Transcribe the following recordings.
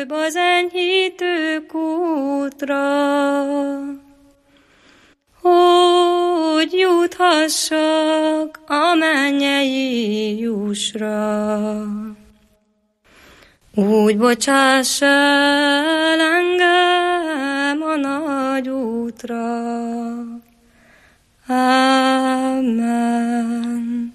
több az enyhítő kútra, hogy juthassak a mennyei jussra. Úgy bocsáss el engem a nagy útra. Amen.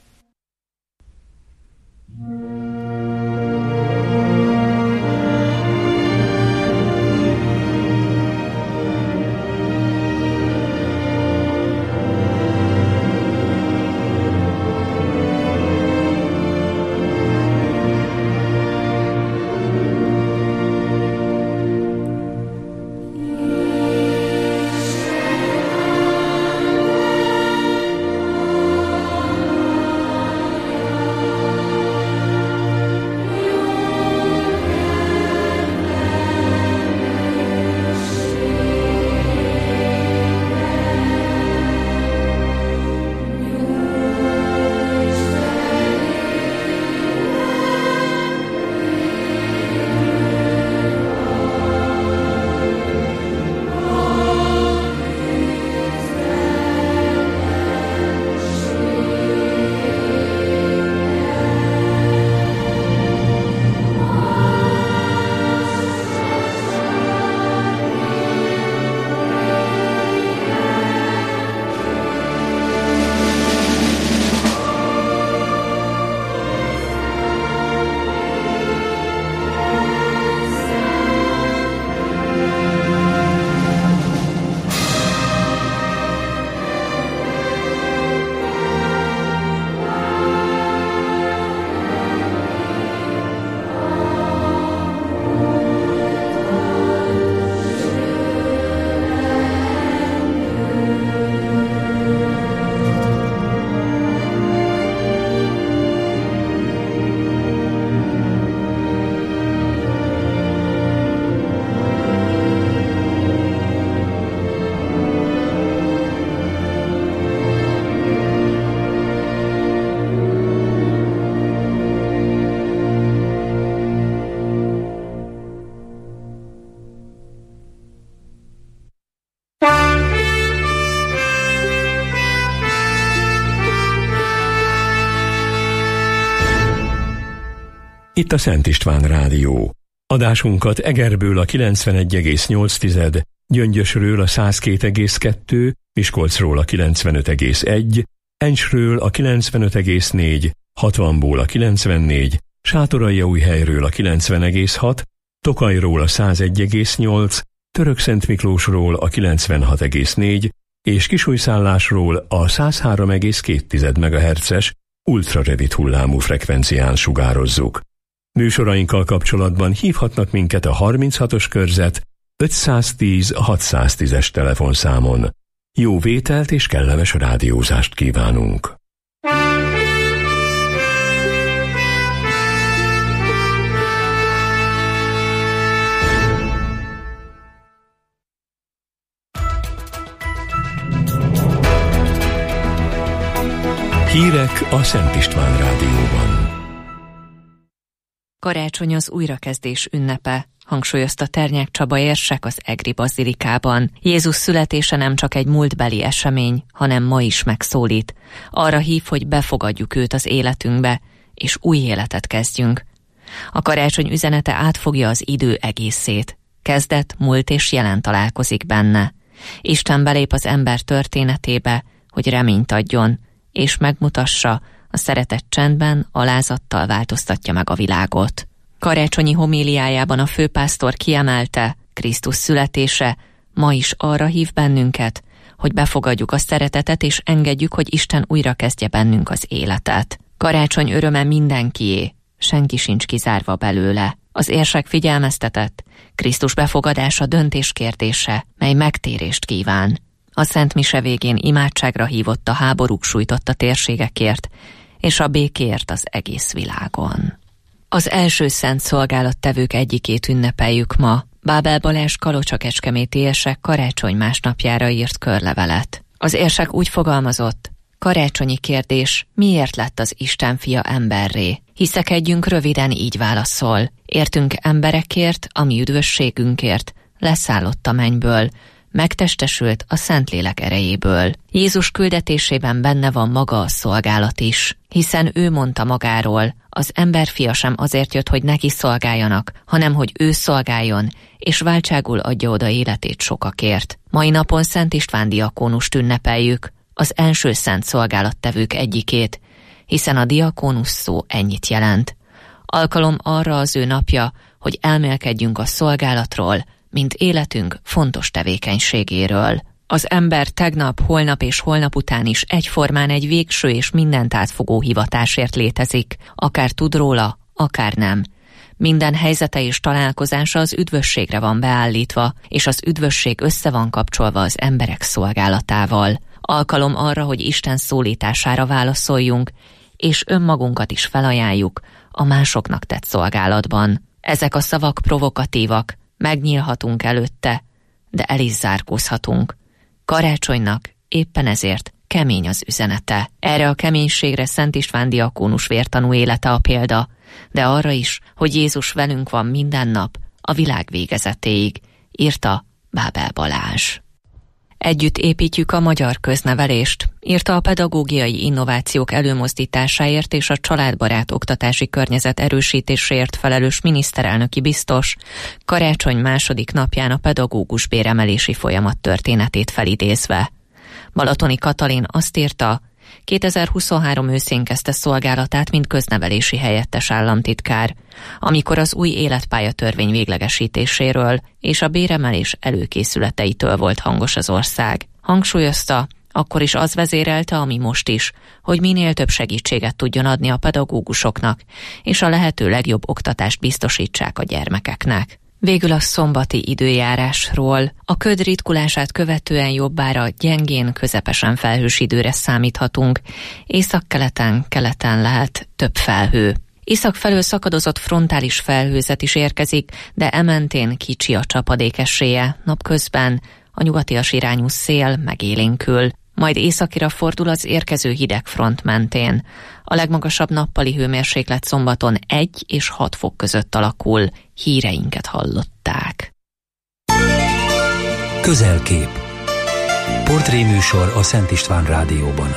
Itt a Szent István Rádió. Adásunkat Egerből a 91,8, Gyöngyösről a 102,2, Miskolcról a 95,1, Encsről a 95,4, Hatvanból a 94, Sátoraljaújhelyről a 90,6, Tokajról a 101,8, Törökszentmiklósról a 96,4 és Kisújszállásról a 103,2 MHz-es ultrarövid hullámú frekvencián sugározzuk. Műsorainkkal kapcsolatban hívhatnak minket a 36-os körzet 510 610-es telefonszámon. Jó vételt és kellemes rádiózást kívánunk! Hírek a Szent István Rádióban. Karácsony az újrakezdés ünnepe, hangsúlyozta Ternyák Csaba érsek az egri bazilikában. Jézus születése nem csak egy múltbeli esemény, hanem ma is megszólít. Arra hív, hogy befogadjuk őt az életünkbe, és új életet kezdjünk. A karácsony üzenete átfogja az idő egészét. Kezdet, múlt és jelen találkozik benne. Isten belép az ember történetébe, hogy reményt adjon, és megmutassa, a szeretet csendben, alázattal változtatja meg a világot. Karácsonyi homíliájában a főpásztor kiemelte, Krisztus születése ma is arra hív bennünket, hogy befogadjuk a szeretetet és engedjük, hogy Isten újra kezdje bennünk az életet. Karácsony öröme mindenkié, senki sincs kizárva belőle. Az érsek figyelmeztetett, Krisztus befogadása döntés kérdése, mely megtérést kíván. A Szent Mise végén imádságra hívott a háborúk sújtotta térségekért, és a békért az egész világon. Az első szent szolgálattevők egyikét ünnepeljük ma. Bábel Balázs kalocsa-kecskeméti érsek karácsony másnapjára írt körlevelet. Az érsek úgy fogalmazott, Karácsonyi kérdés, miért lett az Isten fia emberré? Hiszekedjünk röviden, így válaszol. Értünk emberekért, a mi üdvösségünkért, leszállott a mennyből, megtestesült a Szentlélek erejéből. Jézus küldetésében benne van maga a szolgálat is, hiszen ő mondta magáról, az emberfia sem azért jött, hogy neki szolgáljanak, hanem hogy ő szolgáljon, és váltságul adja oda életét sokakért. Mai napon Szent István diakónust ünnepeljük, az első szent szolgálattevők egyikét, hiszen a diakónus szó ennyit jelent. Alkalom arra az ő napja, hogy elmélkedjünk a szolgálatról, mint életünk fontos tevékenységéről. Az ember tegnap, holnap és holnap után is egyformán egy végső és mindent átfogó hivatásért létezik, akár tud róla, akár nem. Minden helyzete és találkozása az üdvösségre van beállítva, és az üdvösség össze van kapcsolva az emberek szolgálatával. Alkalom arra, hogy Isten szólítására válaszoljunk, és önmagunkat is felajánljuk a másoknak tett szolgálatban. Ezek a szavak provokatívak, megnyílhatunk előtte, de el is zárkózhatunk. Karácsonynak éppen ezért kemény az üzenete. Erre a keménységre Szent István diakónus vértanú élete a példa, de arra is, hogy Jézus velünk van minden nap, a világ végezetéig, írta Bábel Balázs. Együtt építjük a magyar köznevelést, írta a pedagógiai innovációk előmozdításáért és a családbarát oktatási környezet erősítéséért felelős miniszterelnöki biztos, karácsony második napján a pedagógus béremelési folyamat történetét felidézve. Balatoni Katalin azt írta, 2023 őszén kezdte szolgálatát, mint köznevelési helyettes államtitkár, amikor az új életpályatörvény véglegesítéséről és a béremelés előkészületeitől volt hangos az ország. Hangsúlyozta, akkor is az vezérelte, ami most is, hogy minél több segítséget tudjon adni a pedagógusoknak, és a lehető legjobb oktatást biztosítsák a gyermekeknek. Végül a szombati időjárásról. A köd ritkulását követően jobbára gyengén, közepesen felhős időre számíthatunk. Északkeleten, keleten lehet több felhő. Észak felől szakadozott frontális felhőzet is érkezik, de ementén kicsi a csapadék esélye. Napközben a nyugatias irányú szél megélénkül, majd északira fordul az érkező hideg front mentén. A legmagasabb nappali hőmérséklet szombaton 1 és 6 fok között alakul. Híreinket hallották. Közelkép. Portréműsor a Szent István Rádióban.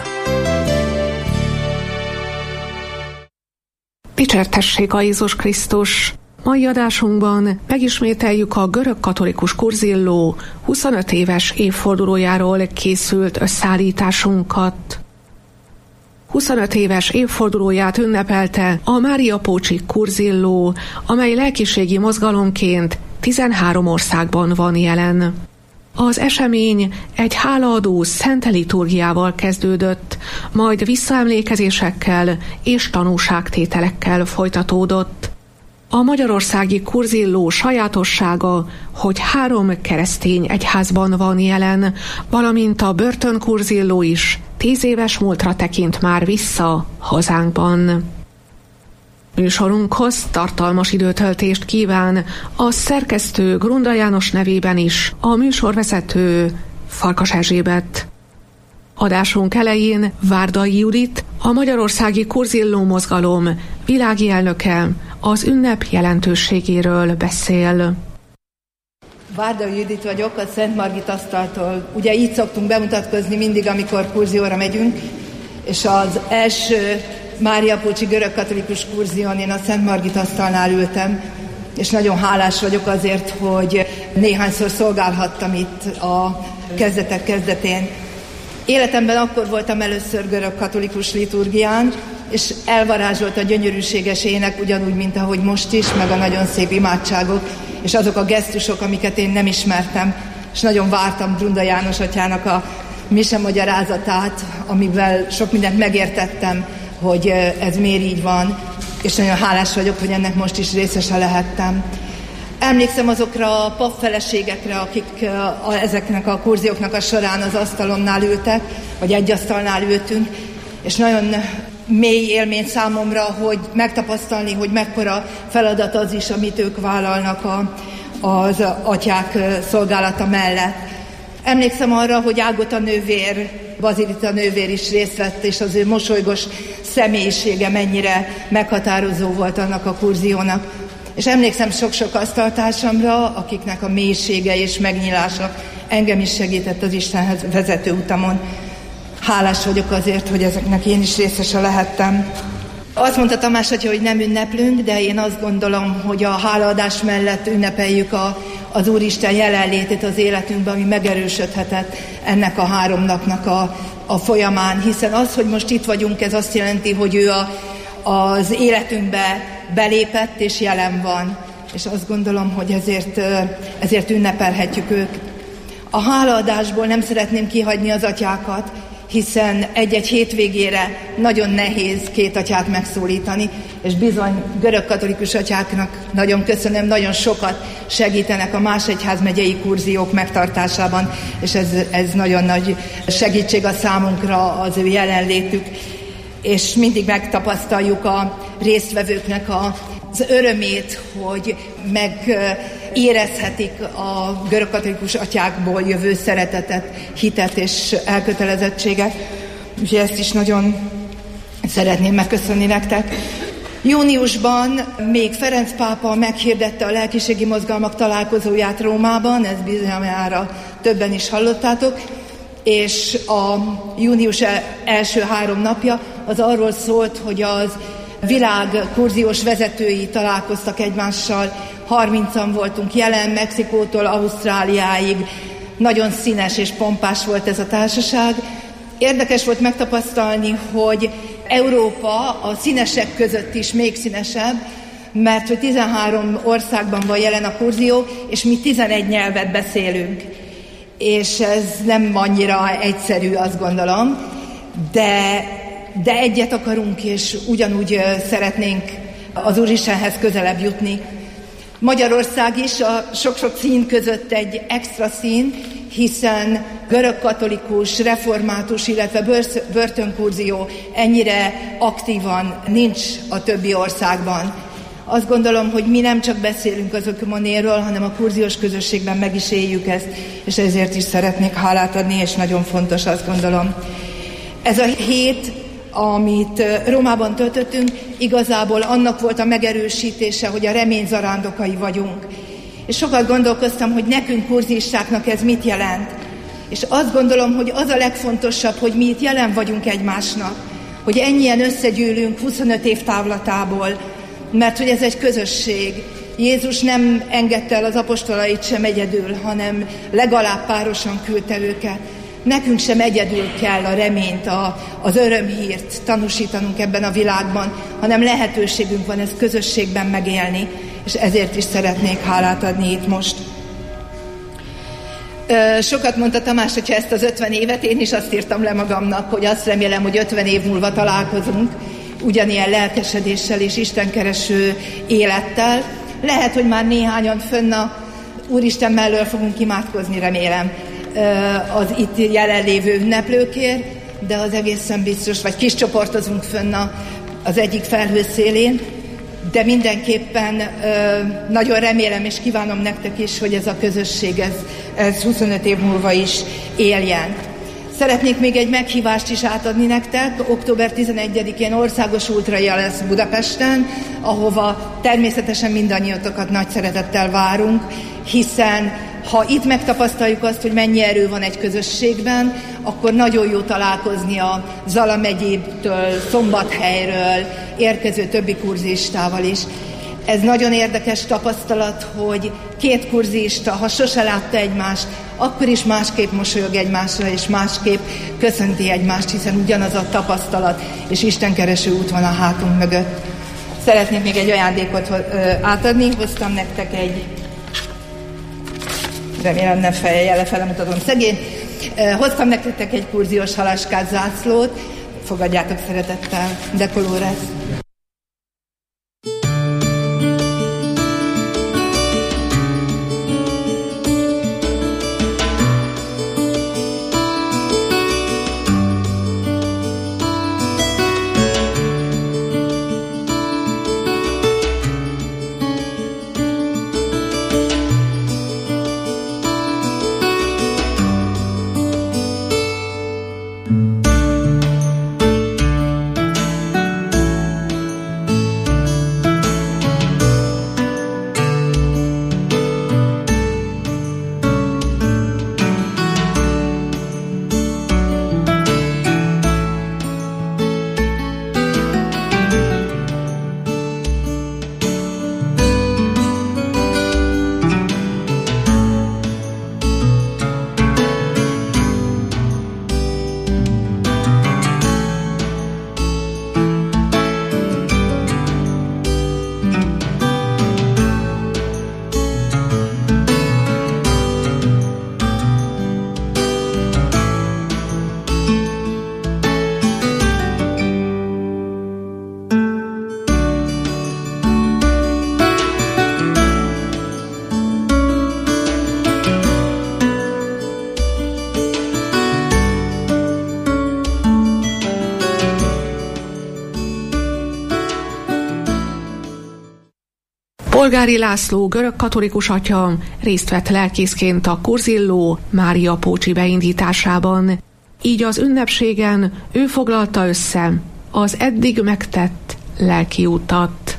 Dicsértessék a Jézus Krisztus! Mai adásunkban megismételjük a görög katolikus Kurzilló 25 éves évfordulójáról készült összeállításunkat. 25 éves évfordulóját ünnepelte a Máriapócsi Kurzilló, amely lelkiségi mozgalomként 13 országban van jelen. Az esemény egy hálaadó szent liturgiával kezdődött, majd visszaemlékezésekkel és tanúságtételekkel folytatódott. A magyarországi Kurzilló sajátossága, hogy 3 keresztény egyházban van jelen, valamint a börtönkurzilló is 10 éves múltra tekint már vissza hazánkban. Műsorunkhoz tartalmas időtöltést kíván a szerkesztő Grunda János nevében is a műsorvezető Farkas Erzsébet. Adásunk elején Várdai Judit, a magyarországi Kurzilló mozgalom világi elnöke az ünnep jelentőségéről beszél. Várdai Judit vagyok, a Szent Margit asztaltól. Ugye így szoktunk bemutatkozni mindig, amikor kurzióra megyünk, és az első Máriapócsi görögkatolikus kurzión én a Szent Margit asztalnál ültem, és nagyon hálás vagyok azért, hogy néhányszor szolgálhattam itt a kezdetek kezdetén. Életemben akkor voltam először görögkatolikus liturgián, és elvarázsolt a gyönyörűséges ének, ugyanúgy, mint ahogy most is, meg a nagyon szép imádságok, és azok a gesztusok, amiket én nem ismertem, és nagyon vártam Grunda János atyának a mise magyarázatát, amivel sok mindent megértettem, hogy ez miért így van, és nagyon hálás vagyok, hogy ennek most is részese lehettem. Emlékszem azokra a papfeleségekre, akik ezeknek a kurzióknak a során az asztalomnál ültek, vagy egy asztalnál ültünk, és nagyon mély élmény számomra, hogy megtapasztalni, hogy mekkora feladat az is, amit ők vállalnak az atyák szolgálata mellett. Emlékszem arra, hogy Ágota nővér Bazilita nővér is részt vett, és az ő mosolygos személyisége mennyire meghatározó volt annak a kurziónak. És emlékszem sok-sok asztaltársamra, akiknek a mélysége és megnyílása engem is segített az Istenhez vezető utamon. Hálás vagyok azért, hogy ezeknek én is részese lehettem. Azt mondta Tamás atya, hogy nem ünneplünk, de én azt gondolom, hogy a hálaadás mellett ünnepeljük az Úristen jelenlétét az életünkben, ami megerősödhetett ennek a 3 napnak a folyamán. Hiszen az, hogy most itt vagyunk, ez azt jelenti, hogy ő az életünkbe belépett és jelen van. És azt gondolom, hogy ezért ünnepelhetjük őt. A hálaadásból nem szeretném kihagyni az atyákat, hiszen egy-egy hétvégére nagyon nehéz 2 atyát megszólítani, és bizony görögkatolikus atyáknak nagyon köszönöm, nagyon sokat segítenek a más egyházmegyei kurziók megtartásában, és ez nagyon nagy segítség a számunkra az ő jelenlétük, és mindig megtapasztaljuk a résztvevőknek az örömét, hogy megérezhetik a görögkatolikus atyákból jövő szeretetet, hitet és elkötelezettséget. Úgyhogy ezt is nagyon szeretném megköszönni nektek. Júniusban még Ferenc pápa meghirdette a lelkiségi mozgalmak találkozóját Rómában, ezt bizonyára többen is hallottátok, és a június első 3 napja az arról szólt, hogy az világ kurziós vezetői találkoztak egymással, 30-an voltunk jelen, Mexikótól Ausztráliáig, nagyon színes és pompás volt ez a társaság. Érdekes volt megtapasztalni, hogy Európa a színesek között is még színesebb, mert hogy 13 országban van jelen a kurzió, és mi 11 nyelvet beszélünk. És ez nem annyira egyszerű, azt gondolom, de egyet akarunk, és ugyanúgy szeretnénk az Úristenhez közelebb jutni. Magyarország is a sok-sok szín között egy extra szín, hiszen görögkatolikus, református, illetve börtönkurzió ennyire aktívan nincs a többi országban. Azt gondolom, hogy mi nem csak beszélünk az ökumenéről, hanem a kurziós közösségben meg is éljük ezt, és ezért is szeretnék hálát adni, és nagyon fontos, azt gondolom. Ez a hét, amit Rómában töltöttünk, igazából annak volt a megerősítése, hogy a remény zarándokai vagyunk. És sokat gondolkoztam, hogy nekünk kurzistáknak ez mit jelent. És azt gondolom, hogy az a legfontosabb, hogy mi itt jelen vagyunk egymásnak, hogy ennyien összegyűlünk 25 év távlatából, mert hogy ez egy közösség. Jézus nem engedte el az apostolait sem egyedül, hanem legalább párosan küldte őket. Nekünk sem egyedül kell a reményt, az örömhírt tanúsítanunk ebben a világban, hanem lehetőségünk van ezt közösségben megélni, és ezért is szeretnék hálát adni itt most. Sokat mondta Tamás, hogyha ezt az 50 évet, én is azt írtam le magamnak, hogy azt remélem, hogy 50 év múlva találkozunk, ugyanilyen lelkesedéssel és istenkereső élettel. Lehet, hogy már néhányan fönn a Úristen mellől fogunk imádkozni, remélem, az itt jelenlévő ünneplőkért, de az egészen biztos, vagy kis csoportozunk fönn az egyik felhőszélén, de mindenképpen nagyon remélem és kívánom nektek is, hogy ez a közösség, ez 25 év múlva is éljen. Szeretnék még egy meghívást is átadni nektek. Október 11-én országos ultraja lesz Budapesten, ahova természetesen mindannyiatokat nagy szeretettel várunk, hiszen ha itt megtapasztaljuk azt, hogy mennyi erő van egy közösségben, akkor nagyon jó találkozni a Zala megyébtől, Szombathelyről érkező többi kurzistával is. Ez nagyon érdekes tapasztalat, hogy 2 kurzista, ha sose látta egymást, akkor is másképp mosolyog egymásra, és másképp köszönti egymást, hiszen ugyanaz a tapasztalat és istenkereső út van a hátunk mögött. Szeretnék még egy ajándékot átadni, hoztam nektek egy, remélem nem lefele mutatom szegény, hoztam nektek egy kurziós halaskát, zászlót, fogadjátok szeretettel, de Colores. Polgári László görögkatolikus atya részt vett lelkészként a Kurzilló Mária Pócsi beindításában. Így az ünnepségen ő foglalta össze az eddig megtett lelki utat.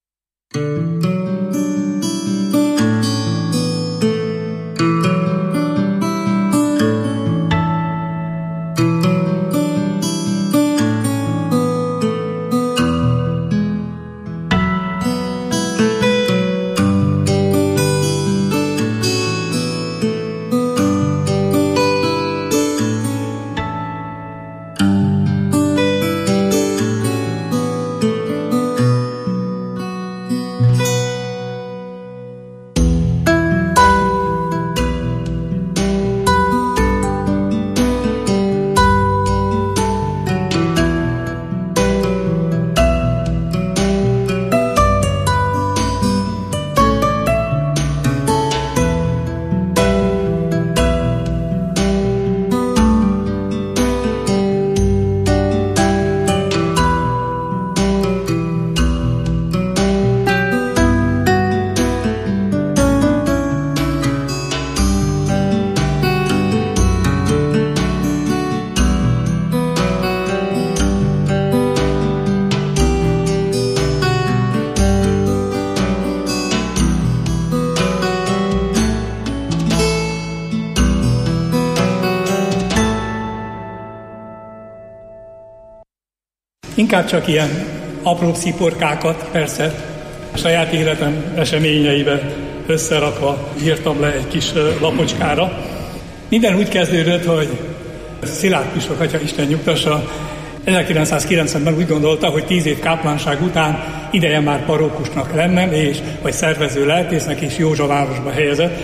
Inkább csak ilyen apró sziporkákat, persze, a saját életem eseményeibe összerakva írtam le egy kis lapocskára. Minden úgy kezdődött, hogy Szilárd püspök atya, Isten nyugtassa, 1990-ben úgy gondolta, hogy 10 év káplánság után ideje már parókusnak lennem, vagy szervező lelkésznek, és Józsavárosba helyezett,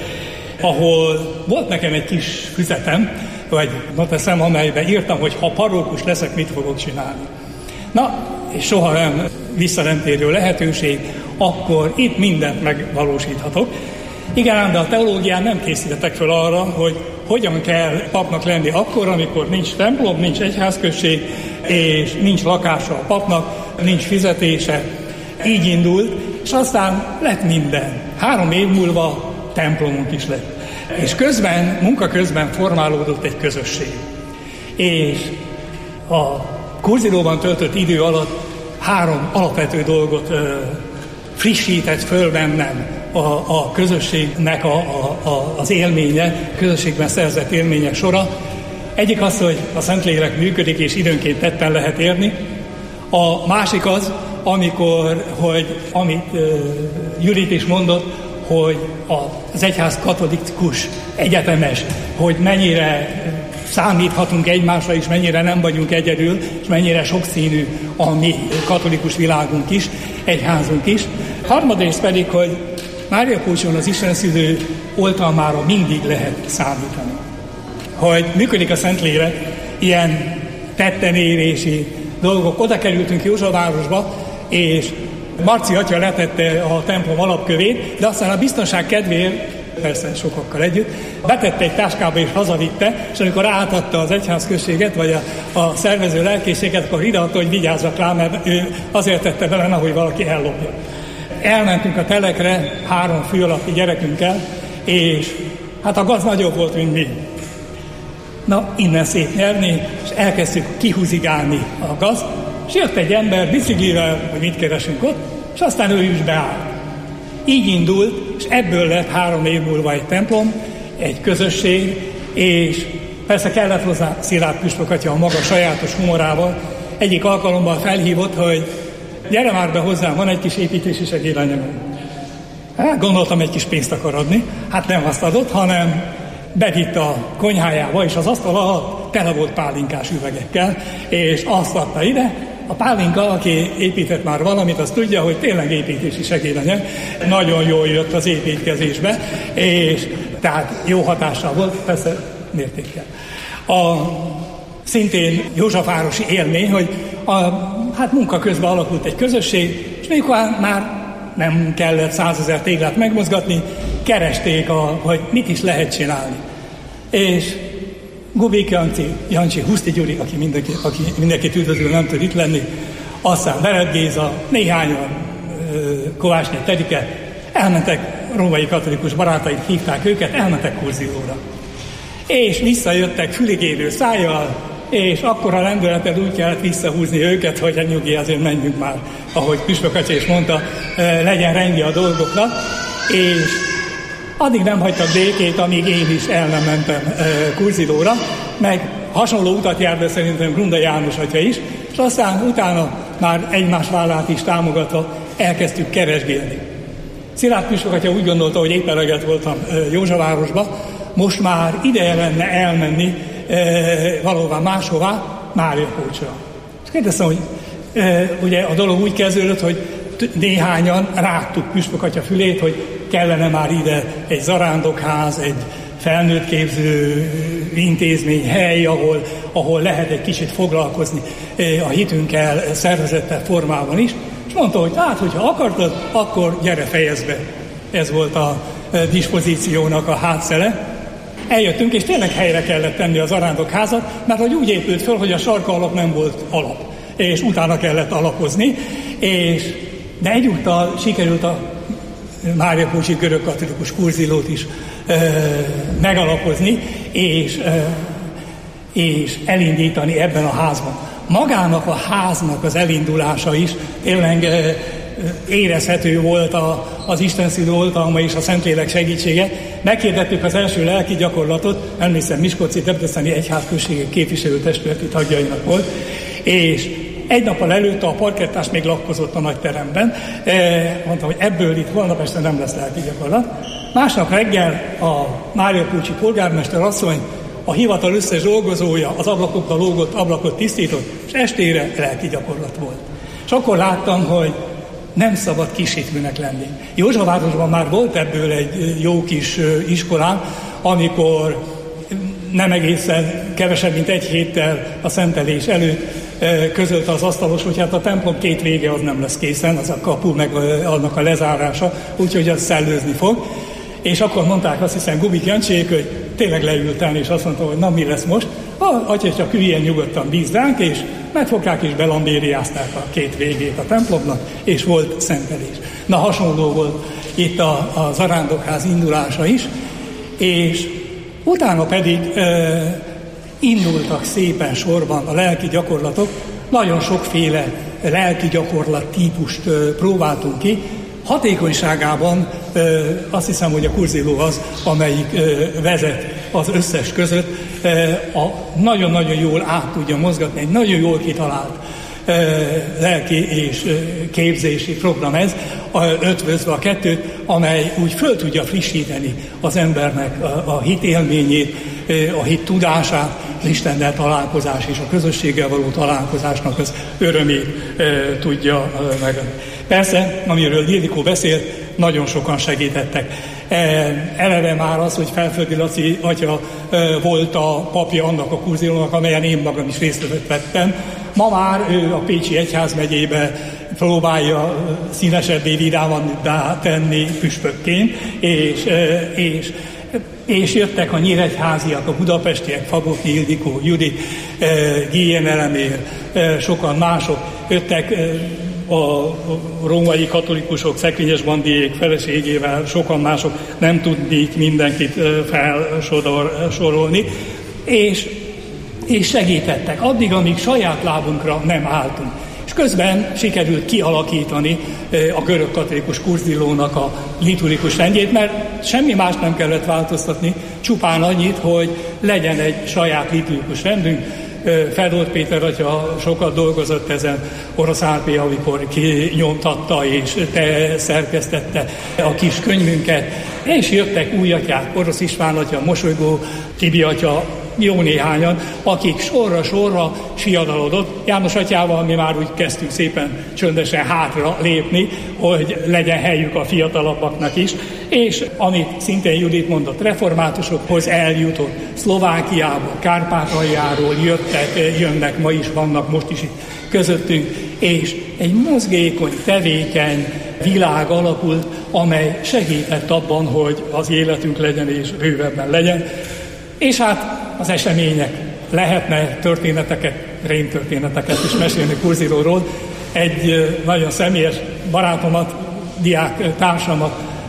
ahol volt nekem egy kis füzetem, vagy noteszem, amelyben írtam, hogy ha parókus leszek, mit fogok csinálni. Na, és soha nem visszanemtérő lehetőség, akkor itt mindent megvalósíthatok. Igen, de a teológián nem készítettek fel arra, hogy hogyan kell papnak lenni akkor, amikor nincs templom, nincs egyházközség, és nincs lakása a papnak, nincs fizetése. Így indult, és aztán lett minden. 3 év múlva templomunk is lett. És munka közben formálódott egy közösség. És a Kurzillóban töltött idő alatt 3 alapvető dolgot frissített föl bennem a közösségnek az élménye, közösségben szerzett élmények sora. Egyik az, hogy a Szentlélek működik, és időnként tetten lehet érni. A másik az, amit Judit is mondott, hogy az egyház katolikus, egyetemes, hogy mennyire számíthatunk egymásra, és mennyire nem vagyunk egyedül, és mennyire sokszínű a mi katolikus világunk is, egyházunk is. Harmadrészt pedig, hogy Mária Pócson az istenszülő oltalmára mindig lehet számítani. Hogy működik a Szentlélek, ilyen tettenérési dolgok. Oda kerültünk Józsavárosba, és Marci atya letette a templom alapkövét, de aztán a biztonság kedvéért, persze sokakkal együtt, betette egy táskába és hazavitte, és amikor átadta az egyházközséget, vagy a szervező lelkészséget, akkor ideadta, hogy vigyázzak rá, mert ő azért tette bele, nehogy valaki ellopja. Elmentünk a telekre 3 fő alatti gyerekünkkel, és hát a gaz nagyobb volt, mint mi. Na, innen szép nyerni, és elkezdtük kihúzigálni a gaz, és jött egy ember biciklivel, hogy mit keresünk ott, és aztán ő is beállt. Így indult, és ebből lett 3 év múlva egy templom, egy közösség, és persze kellett hozzá Szilárd püspök atya a maga sajátos humorával. Egyik alkalommal felhívott, hogy gyere már be hozzám, van egy kis építési segédanyagom. Hát gondoltam, egy kis pénzt akar adni. Hát nem azt adott, hanem bevitt a konyhájába, és az asztal alatt tele volt pálinkás üvegekkel, és azt adta ide. A pálinka, aki épített már valamit, az tudja, hogy tényleg építési segédanyag. Nagyon jól jött az építkezésbe, és tehát jó hatással volt, persze mértékkel. Szintén józsafvárosi élmény, hogy munka közben alakult egy közösség, és mikor már nem kellett 100 000 téglát megmozgatni, keresték, hogy mit is lehet csinálni. És Gubék Jancsi, Huszti Gyuri, aki mindenkit üdvözül, nem tud itt lenni, aztán Vered Géza, néhányan, Kovácsné Terike, elmentek, római katolikus barátaik hívták őket, elmentek Kurzilóra. És visszajöttek füligérő szájjal, és akkor a lendületet úgy kellett visszahúzni őket, hogy a nyugi, azért menjünk már, ahogy Püspök atya is mondta, legyen rendje a dolgoknak, és addig nem hagytak békét, amíg én is el nem mentem Kurzilóra, meg hasonló utat járt be szerintem Grunda János atya is, és aztán utána már egymás vállát is támogatva elkezdtük keresgélni. Szilárd Püspök atya úgy gondolta, hogy épp eleget voltam Józsavárosba, most már ideje lenne elmenni valóban máshová, Máriapócsra. És kérdeztem, hogy ugye a dolog úgy kezdődött, hogy néhányan rágtuk Püspök atya fülét, hogy kellene már ide egy zarándokház, egy felnőttképző intézmény, hely, ahol lehet egy kicsit foglalkozni a hitünkkel szervezettebb formában is. És mondta, hogy hát, hogyha akartad, akkor gyere, fejezd be. Ez volt a dispozíciónak a hátszele. Eljöttünk, és tényleg helyre kellett tenni az zarándokházat, mert hogy úgy épült föl, hogy a sarka alap nem volt alap, és utána kellett alapozni, de egyúttal sikerült a Máriapócsi görögkatolikus Kurzilót is megalapozni, és elindítani ebben a házban. Magának a háznak az elindulása is tényleg érezhető volt az Isten szülő oltalma és a Szentlélek segítsége. Meghirdettük az első lelki gyakorlatot, emlékszem Miskolci Debreceni egyházközségek képviselőtestületi tagjainak volt, és egy nappal előtte a parkettás még lakkozott a nagy teremben. Mondtam, hogy ebből itt holnap este nem lesz lelki gyakorlat. Másnap reggel a máriapócsi polgármester asszony, a hivatal összes dolgozója az ablakokba lógott ablakot tisztított, és estére lelki gyakorlat volt. És akkor láttam, hogy nem szabad kisítműnek lenni. Józsavárosban már volt ebből egy jó kis iskolám, amikor nem egészen kevesebb, mint egy héttel a szentelés előtt közölte az asztalos, hogy hát a templom két vége az nem lesz készen, az a kapu meg annak a lezárása, úgyhogy az szellőzni fog. És akkor mondták, azt hiszem Gubik Jancsék, hogy tényleg leültem, és azt mondtam, hogy na mi lesz most? Atya csak hülyen nyugodtan bízd ránk, és megfogták és belambériázták a két végét a templomnak, és volt szentelés. Na hasonló volt itt a zarándokház indulása is, és utána pedig indultak szépen sorban a lelki gyakorlatok, nagyon sokféle lelki gyakorlat típust próbáltunk ki. Hatékonyságában azt hiszem, hogy a Kurziló az, amelyik vezet az összes között, nagyon-nagyon jól át tudja mozgatni, egy nagyon jól kitalált lelki és képzési program ez, ötvözve a kettőt, amely úgy föl tudja frissíteni az embernek a hit élményét, a hit tudását, az Istennel találkozás és a közösséggel való találkozásnak az örömét tudja megadni. Persze, amiről Ildikó beszélt, nagyon sokan segítettek. Eleve már az, hogy Felföldi Laci atya volt a papja annak a Kurzilónak, amelyen én magam is részt vettem. Ma már ő a Pécsi Egyházmegyébe próbálja színesebbé, vidámabbá tenni püspökként, és jöttek a nyíregyháziak, a budapestiek, Fagotni Ildikó, Judit, Guillén Elemér, sokan mások jöttek, a római katolikusok, Szekrényes Bandiék feleségével, sokan mások, nem tudnék mindenkit felsorolni, és segítettek addig, amíg saját lábunkra nem álltunk. És közben sikerült kialakítani a görögkatolikus Kurzilónak a liturgikus rendjét, mert semmi más nem kellett változtatni, csupán annyit, hogy legyen egy saját liturgikus rendünk. Fedolt Péter atya sokat dolgozott ezen, Orosz Árpi, amikor kinyomtatta és szerkesztette a kis könyvünket, és jöttek új atyák, Orosz István atya, Mosolygó Tibi atya, jó néhányan, akik sorra-sorra siadalodott. János atyával mi már úgy kezdtünk szépen csöndesen hátra lépni, hogy legyen helyük a fiatalabbaknak is, és amit szintén Judit mondott, reformátusokhoz eljutott Szlovákiából, Kárpátaljáról jönnek, ma is vannak, most is itt közöttünk, és egy mozgékony, tevékeny világ alakult, amely segített abban, hogy az életünk legyen és bővebben legyen. És hát az események, lehetne történeteket, rémtörténeteket is mesélni Kurzilóról. Egy nagyon személyes barátomat, diák társamat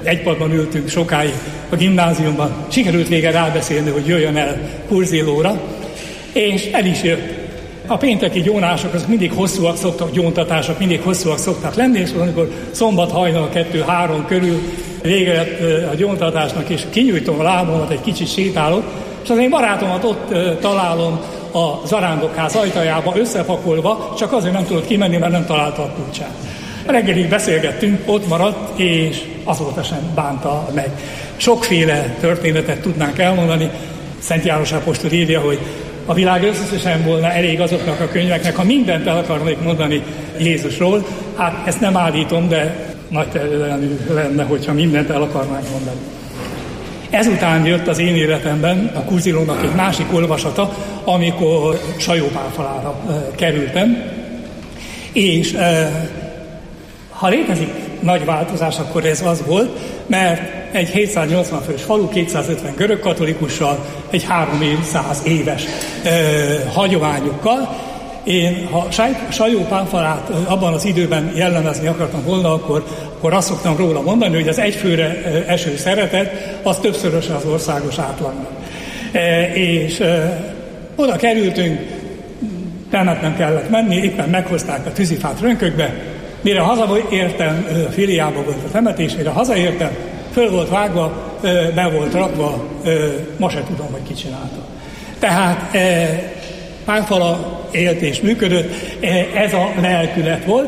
egypadban ültünk sokáig a gimnáziumban, sikerült végre rábeszélni, hogy jöjjön el Kurzillóra, és el is jött. A pénteki gyónások azok mindig hosszúak szoktak, gyóntatások mindig hosszúak szoktak lenni, és amikor szombat hajnal 2-3 körül vége lett a gyóntatásnak, és kinyújtom a lábamat, egy kicsit sétálok, és az én barátomat ott találom a zarándokház ajtajába összepakolva, csak azért nem tudott kimenni, mert nem találta a kulcsát. Reggelig beszélgettünk, ott maradt, és azóta sem bánta meg. Sokféle történetet tudnánk elmondani. Szent János apostol írja, hogy a világ összesen volna elég azoknak a könyveknek, ha mindent el akarnék mondani Jézusról. Hát ezt nem állítom, de nagy területű lenne, hogyha mindent el akarnánk mondani. Ezután jött az én életemben a Kurzillónak egy másik olvasata, amikor Sajó-Pálfalára kerültem, és ha létezik nagy változás, akkor ez az volt, mert egy 780 fős falu, 250 görög katolikussal, egy 300 éves hagyományukkal. Én, ha Sajó-Pálfalát abban az időben jellemezni akartam volna, akkor azt szoktam róla mondani, hogy az egyfőre eső szeretet, az többszörös az országos átlagnak. És oda kerültünk, temetnem kellett menni, éppen meghozták a tűzifát Rönkökbe. Mire hazaértem, Filiába volt a temetés, mire hazaértem, föl volt vágva, be volt rakva, ma se tudom, hogy ki csinálta. Tehát Pálfala élt és működött, ez a lelkület volt,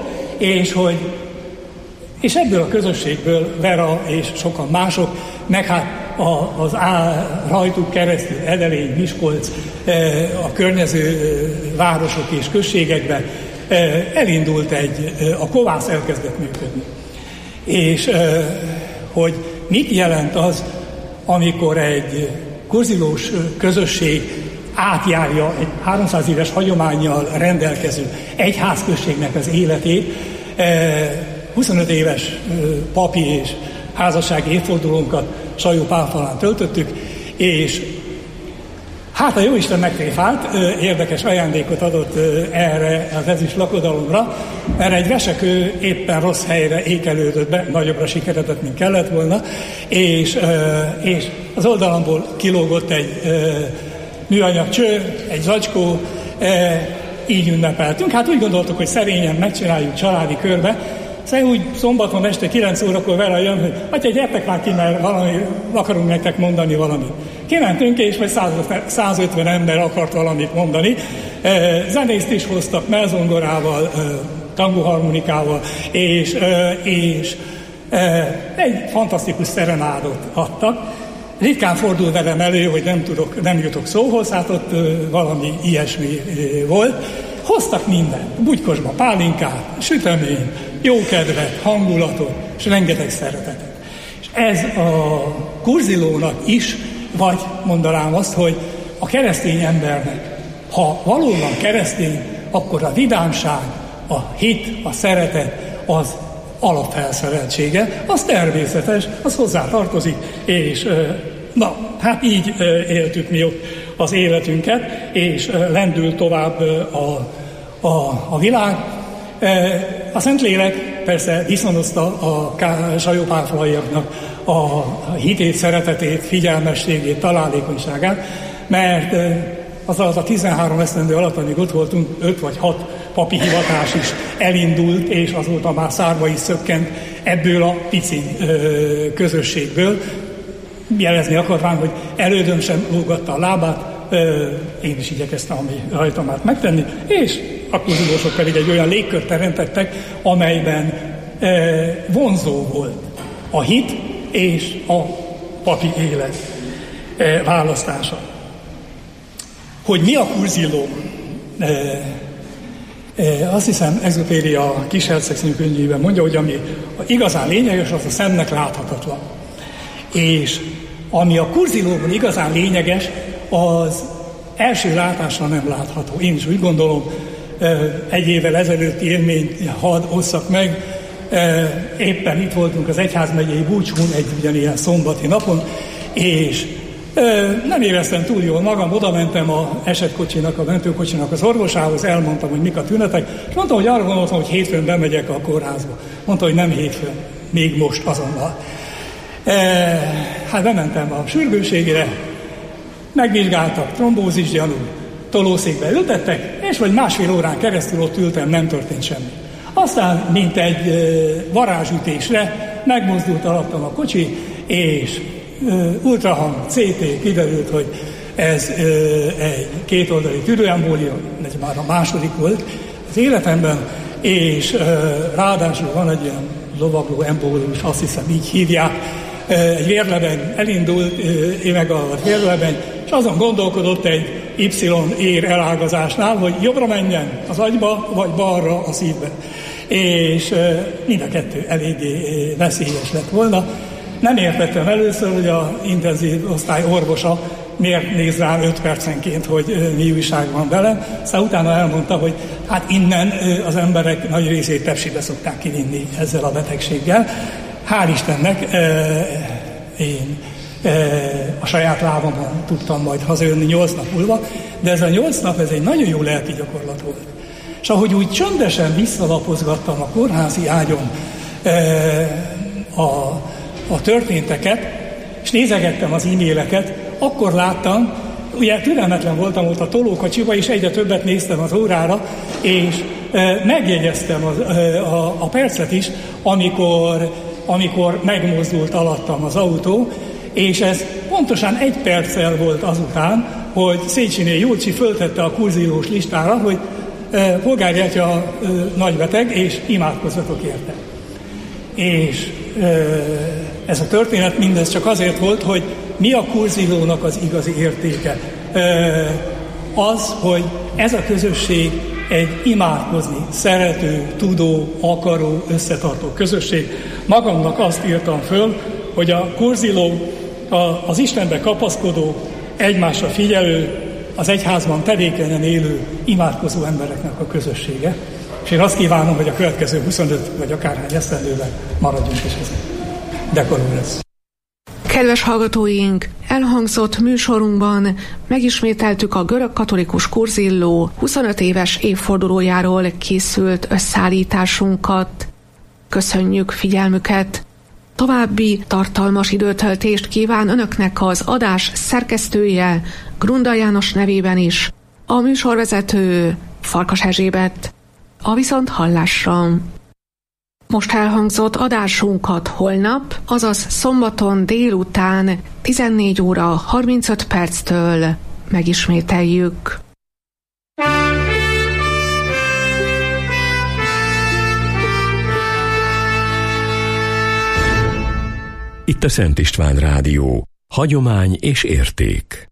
és ebből a közösségből Vera és sokan mások, meg hát az rajtuk keresztül Edelény, Miskolc, a környező városok és községekben elindult a kovász elkezdett működni. És hogy mit jelent az, amikor egy kurzillós közösség átjárja egy 300 éves hagyománnyal rendelkező egyházközségnek az életét. 25 éves papi és házassági évfordulónkat Sajó-Pálfalán töltöttük, és hát a Jóisten megtréfált, érdekes ajándékot adott erre az ezüst lakodalomra, mert egy vesekő éppen rossz helyre ékelődött be, nagyobbra sikeredett, mint kellett volna, és az oldalamból kilógott egy műanyag cső, egy zacskó, így ünnepeltünk. Hát úgy gondoltuk, hogy szerényen megcsináljuk családi körbe, szóval úgy szombaton este 9 órakor Vera jön, hogy atya, gyertek már ki, mert akarunk nektek mondani valamit. Kimentünk, és majd 150 ember akart valamit mondani. Zenészt is hoztak, melzongorával, tangoharmonikával, és egy fantasztikus szerenádot adtak. Ritkán fordul velem elő, hogy nem jutok szóhoz, hát ott valami ilyesmi volt. Hoztak mindent, bugykosba pálinkát, sütemény, jókedvet, hangulatot, és rengeteg szeretetet. És ez a Kurzillónak is, vagy mondanám azt, hogy a keresztény embernek, ha valóban keresztény, akkor a vidámság, a hit, a szeretet, az alapfelszereltsége, az természetes, az hozzá tartozik, és hát így éltük mi ott az életünket, és lendült tovább a világ. A Szentlélek persze viszonozta a Sajó-Pálfalaiaknak a hitét, szeretetét, figyelmességét, találékonyságát, mert az alatt a 13 esztendő alatt, amíg ott voltunk, 5 vagy 6 papi hivatás is elindult, és azóta már szárba is szökkent ebből a pici közösségből. Jelezni akarván, hogy elődöm sem lógatta a lábát, én is igyekeztem, ami rajtam át megtenni, és a kurzillósok pedig egy olyan légkört teremtettek, amelyben vonzó volt a hit és a papi élet választása. Hogy mi a Kurzilló? Azt hiszem, Exupéria Kisherceg című könyvében mondja, hogy ami igazán lényeges, az a szemnek láthatatlan. És ami a Kurzillóban igazán lényeges, az első látásra nem látható. Én is úgy gondolom, egy évvel ezelőtti élményt hadd osszak meg. Éppen itt voltunk az egyházmegyei búcsún egy ugyanilyen szombati napon, és nem éreztem túl jól magam, oda mentem a esetkocsinak, a mentőkocsinak az orvosához, elmondtam, hogy mik a tünetek, és mondtam, hogy arra gondoltam, hogy hétfőn bemegyek a kórházba. Mondta, hogy nem hétfőn, még most azonnal. Hát bementem a sürgőségére, megvizsgáltak, trombózis gyanú, tolószékbe ültettek, és vagy másfél órán keresztül ott ültem, nem történt semmi. Aztán, mint egy varázsütésre megmozdult alattam a kocsi, és ultrahang, CT, kiderült, hogy ez egy kétoldali tüdőembólia, ez már a második volt az életemben, és ráadásul van egy ilyen lovagló embólius, azt hiszem így hívják, egy vérlebeny elindult, évek alatt vérlebeny, és azon gondolkodott egy Y-ér elágazásnál, hogy jobbra menjen az agyba, vagy balra a szívbe. És mind a kettő eléggé veszélyes lett volna. Nem értettem először, hogy az intenzív osztály orvosa miért néz rám 5 percenként, hogy mi újság van velem. Aztán utána elmondta, hogy hát innen az emberek nagy részét Pepsibe szokták kivinni ezzel a betegséggel. Hál' Istennek én a saját lábamon tudtam majd hazajönni 8 nap múlva, de ez a 8 nap, ez egy nagyon jó lelki gyakorlat volt. És ahogy úgy csöndesen visszalapozgattam a kórházi ágyon a történteket, és nézegettem az e-maileket, akkor láttam, ugye türelmetlen voltam ott a tolókocsiba, és egyre többet néztem az órára, és megjegyeztem a percet is, amikor megmozdult alattam az autó, és ez pontosan 1 perccel volt azután, hogy Széchenyi Júlcsi föltette a kurzívós listára, hogy Polgári Atya nagybeteg, és imádkozzatok érte. És ez a történet mindez csak azért volt, hogy mi a kurzívónak az igazi értéke. Az, hogy ez a közösség egy imádkozni szerető, tudó, akaró, összetartó közösség. Magamnak azt írtam föl, hogy a kurziló az Istenbe kapaszkodó, egymásra figyelő, az egyházban tevékenyen élő, imádkozó embereknek a közössége. És én azt kívánom, hogy a következő 25 vagy akárhány esztendőben maradjunk, és ez dekorú lesz. Kedves hallgatóink, elhangzott műsorunkban megismételtük a görög katolikus kurzilló 25 éves évfordulójáról készült összeállításunkat. Köszönjük figyelmüket! További tartalmas időtöltést kíván Önöknek az adás szerkesztője, Grunda János nevében is, a műsorvezető Farkas Erzsébet. A viszonthallásra! Most elhangzott adásunkat holnap, azaz szombaton délután 14 óra 35 perctől megismételjük. Itt a Szent István Rádió. Hagyomány és érték.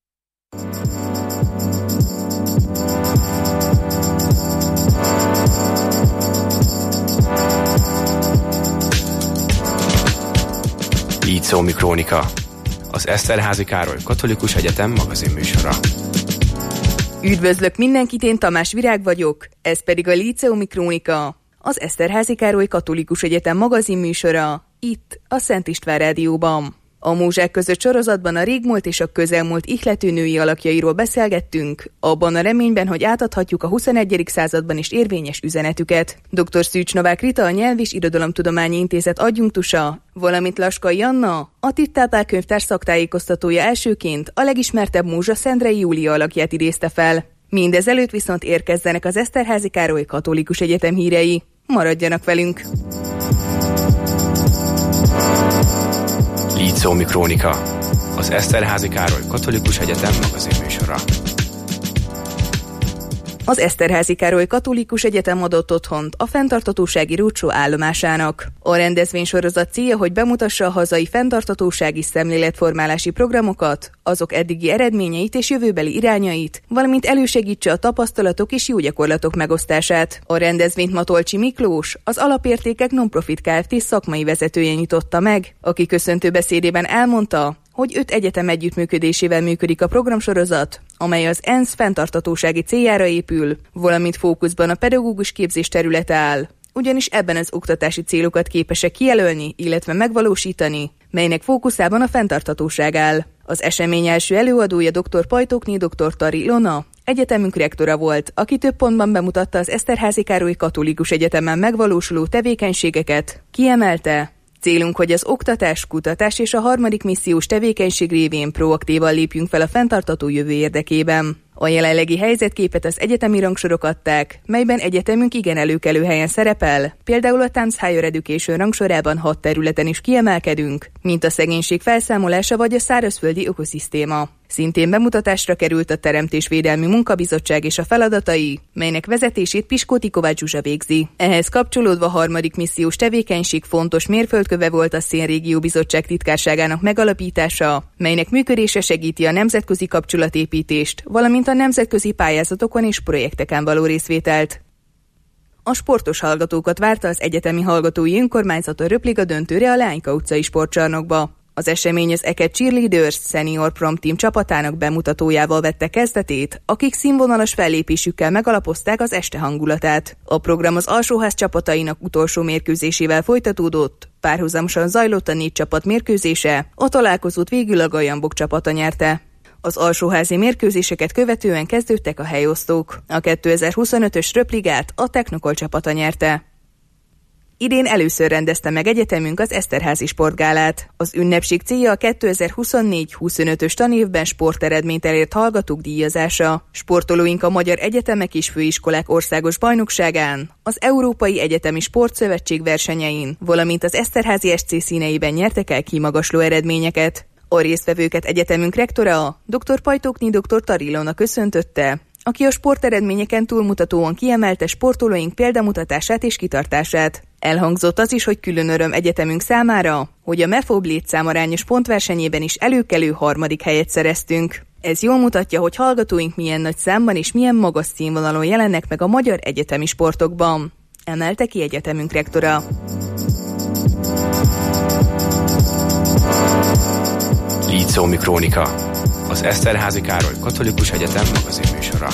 Líceumi Krónika, az Eszterházy Károly Katolikus Egyetem magazinműsora. Üdvözlök mindenkit, én Tamás Virág vagyok, ez pedig a Líceumi Krónika, az Eszterházy Károly Katolikus Egyetem magazinműsora, itt a Szent István Rádióban. A Múzsák között sorozatban a régmúlt és a közelmúlt ihlető női alakjairól beszélgettünk, abban a reményben, hogy átadhatjuk a 21. században is érvényes üzenetüket. Dr. Szűcs Novák Rita, a Nyelv- és Irodalomtudományi Intézet adjunktusa, valamint Laskai Anna, a Tittál Pál könyvtár szaktájékoztatója elsőként a legismertebb múzsa Szendrei Júlia alakját idézte fel. Mindezelőtt viszont érkezzenek az Eszterházy Károly Katolikus Egyetem hírei. Maradjanak velünk! Líceumi Krónika, az Eszterházy Károly Katolikus Egyetem magazinműsora. Az Eszterházy Károly Katolikus Egyetem adott otthont a fenntarthatósági rócsó állomásának. A rendezvénysorozat célja, hogy bemutassa a hazai fenntarthatósági szemléletformálási programokat, azok eddigi eredményeit és jövőbeli irányait, valamint elősegítse a tapasztalatok és jó gyakorlatok megosztását. A rendezvényt Matolcsi Miklós, az Alapértékek Nonprofit Kft. Szakmai vezetője nyitotta meg, aki köszöntő beszédében elmondta, hogy 5 egyetem együttműködésével működik a programsorozat, amely az ENSZ fenntarthatósági céljára épül, valamint fókuszban a pedagógus képzés területe áll, ugyanis ebben az oktatási célokat képesek kijelölni, illetve megvalósítani, melynek fókuszában a fenntarthatóság áll. Az esemény első előadója dr. Pajtókné dr. Tari Ilona, egyetemünk rektora volt, aki több pontban bemutatta az Eszterházy Károly Katolikus Egyetemen megvalósuló tevékenységeket, kiemelte, Célunk, hogy az oktatás, kutatás és a harmadik missziós tevékenység révén proaktívan lépjünk fel a fenntartható jövő érdekében. A jelenlegi helyzetképet az egyetemi rangsorok adták, melyben egyetemünk igen előkelő helyen szerepel, például a Times Higher Education rangsorában 6 területen is kiemelkedünk, mint a szegénység felszámolása vagy a szárazföldi ökoszisztéma. Szintén bemutatásra került a Teremtésvédelmi Munkabizottság és a feladatai, melynek vezetését Piskóti Kovács Zsuzsa végzi. Ehhez kapcsolódva a harmadik missziós tevékenység fontos mérföldköve volt a Szénrégió Bizottság titkárságának megalapítása, melynek működése segíti a nemzetközi kapcsolatépítést, valamint a nemzetközi pályázatokon és projekteken való részvételt. A sportos hallgatókat várta az egyetemi hallgatói önkormányzat a Röpliga döntőre a Leányka utcai sportcsarnokba. Az esemény az Eket Cheerleaders Senior Prom Team csapatának bemutatójával vette kezdetét, akik színvonalas fellépésükkel megalapozták az este hangulatát. A program az alsóház csapatainak utolsó mérkőzésével folytatódott, párhuzamosan zajlott a 4 csapat mérkőzése, a találkozót végül a Gallyambok csapata nyerte. Az alsóházi mérkőzéseket követően kezdődtek a helyosztók. A 2025-ös Röpligát a Technokol csapata nyerte. Idén először rendezte meg egyetemünk az Eszterházi sportgálát. Az ünnepség célja a 2024-25-ös tanévben sporteredményt elért hallgatók díjazása. Sportolóink a magyar egyetemek és főiskolák országos bajnokságán, az Európai Egyetemi Sportszövetség versenyein, valamint az Eszterházi SC színeiben nyertek el kimagasló eredményeket. A résztvevőket egyetemünk rektora, dr. Pajtóknyi dr. Tarilona köszöntötte, aki a sporteredményeken túlmutatóan kiemelte sportolóink példamutatását és kitartását. Elhangzott az is, hogy külön öröm egyetemünk számára, hogy a MEFOB létszámarányos pontversenyében is előkelő 3. helyet szereztünk. Ez jól mutatja, hogy hallgatóink milyen nagy számban és milyen magas színvonalon jelennek meg a magyar egyetemi sportokban, emelte ki egyetemünk rektora. Líceumi Krónika, az Eszterházi Károly Katolikus Egyetem magazinműsora.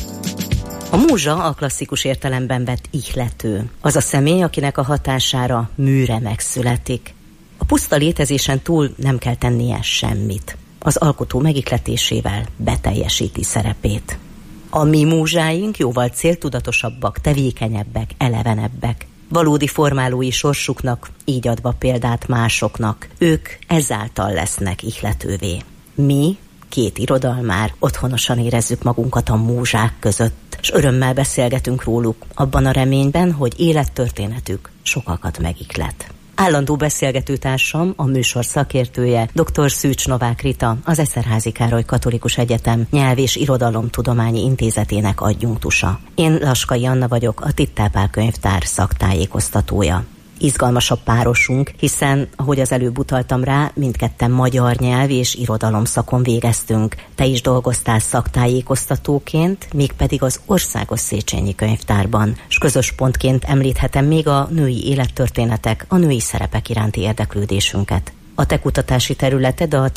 A múzsa a klasszikus értelemben vett ihlető. Az a személy, akinek a hatására műre megszületik. A puszta létezésen túl nem kell tennie semmit. Az alkotó megihletésével beteljesíti szerepét. A mi múzsáink jóval céltudatosabbak, tevékenyebbek, elevenebbek. Valódi formálói sorsuknak, így adva példát másoknak. Ők ezáltal lesznek ihletővé. Mi, 2 irodalmár, otthonosan érezzük magunkat a múzsák között, és örömmel beszélgetünk róluk, abban a reményben, hogy élettörténetük sokakat megihlet. Állandó beszélgetőtársam, a műsor szakértője, dr. Szűcs Novák Rita, az Eszterházi Károly Katolikus Egyetem Nyelv- és Irodalomtudományi Intézetének adjunktusa. Én Laskai Anna vagyok, a Tittá Pál Könyvtár szaktájékoztatója. Izgalmasabb párosunk, hiszen, ahogy az előbb utaltam rá, mindketten magyar nyelv és irodalom szakon végeztünk. Te is dolgoztál szaktájékoztatóként, mégpedig az Országos Széchenyi Könyvtárban. És közös pontként említhetem még a női élettörténetek, a női szerepek iránti érdeklődésünket. A te kutatási területed a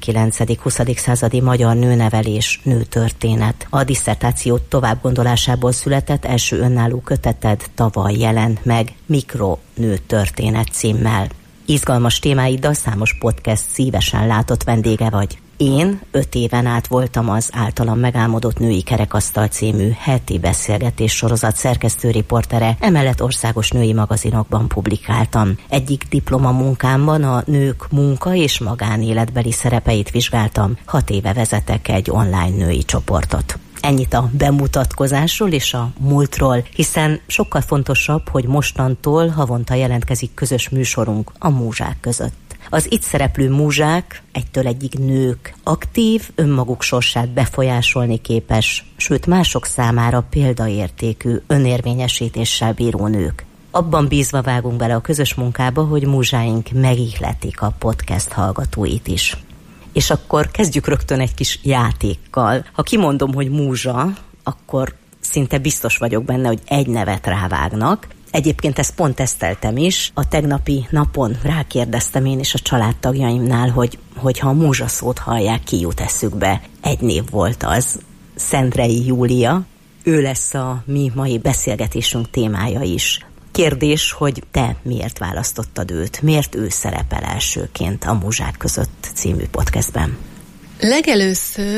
19.-20. századi magyar nőnevelés, nőtörténet. A disszertáció továbbgondolásából született első önálló köteted tavaly jelent meg, Mikronőtörténet címmel. Izgalmas témáiddal számos podcast szívesen látott vendége vagy. Én 5 éven át voltam az általam megálmodott Női Kerekasztal című heti beszélgetés sorozat szerkesztőriportere, emellett országos női magazinokban publikáltam. Egyik diplomamunkámban a nők munka- és magánéletbeli szerepeit vizsgáltam, 6 éve vezetek egy online női csoportot. Ennyit a bemutatkozásról és a múltról, hiszen sokkal fontosabb, hogy mostantól havonta jelentkezik közös műsorunk a múzsák között. Az itt szereplő múzsák egytől egyig nők, aktív, önmaguk sorsát befolyásolni képes, sőt mások számára példaértékű, önérvényesítéssel bíró nők. Abban bízva vágunk bele a közös munkába, hogy múzsáink megihletik a podcast hallgatóit is. És akkor kezdjük rögtön egy kis játékkal. Ha kimondom, hogy múzsa, akkor szinte biztos vagyok benne, hogy egy nevet rávágnak. Egyébként ezt pont teszteltem is. A tegnapi napon rákérdeztem én is a családtagjaimnál, hogy ha a múzsa szót hallják, ki jut eszükbe. Egy név volt az, Szentrei Júlia. Ő lesz a mi mai beszélgetésünk témája is. Kérdés, hogy te miért választottad őt? Miért ő szerepel elsőként a Múzsák között című podcastben? Legelőször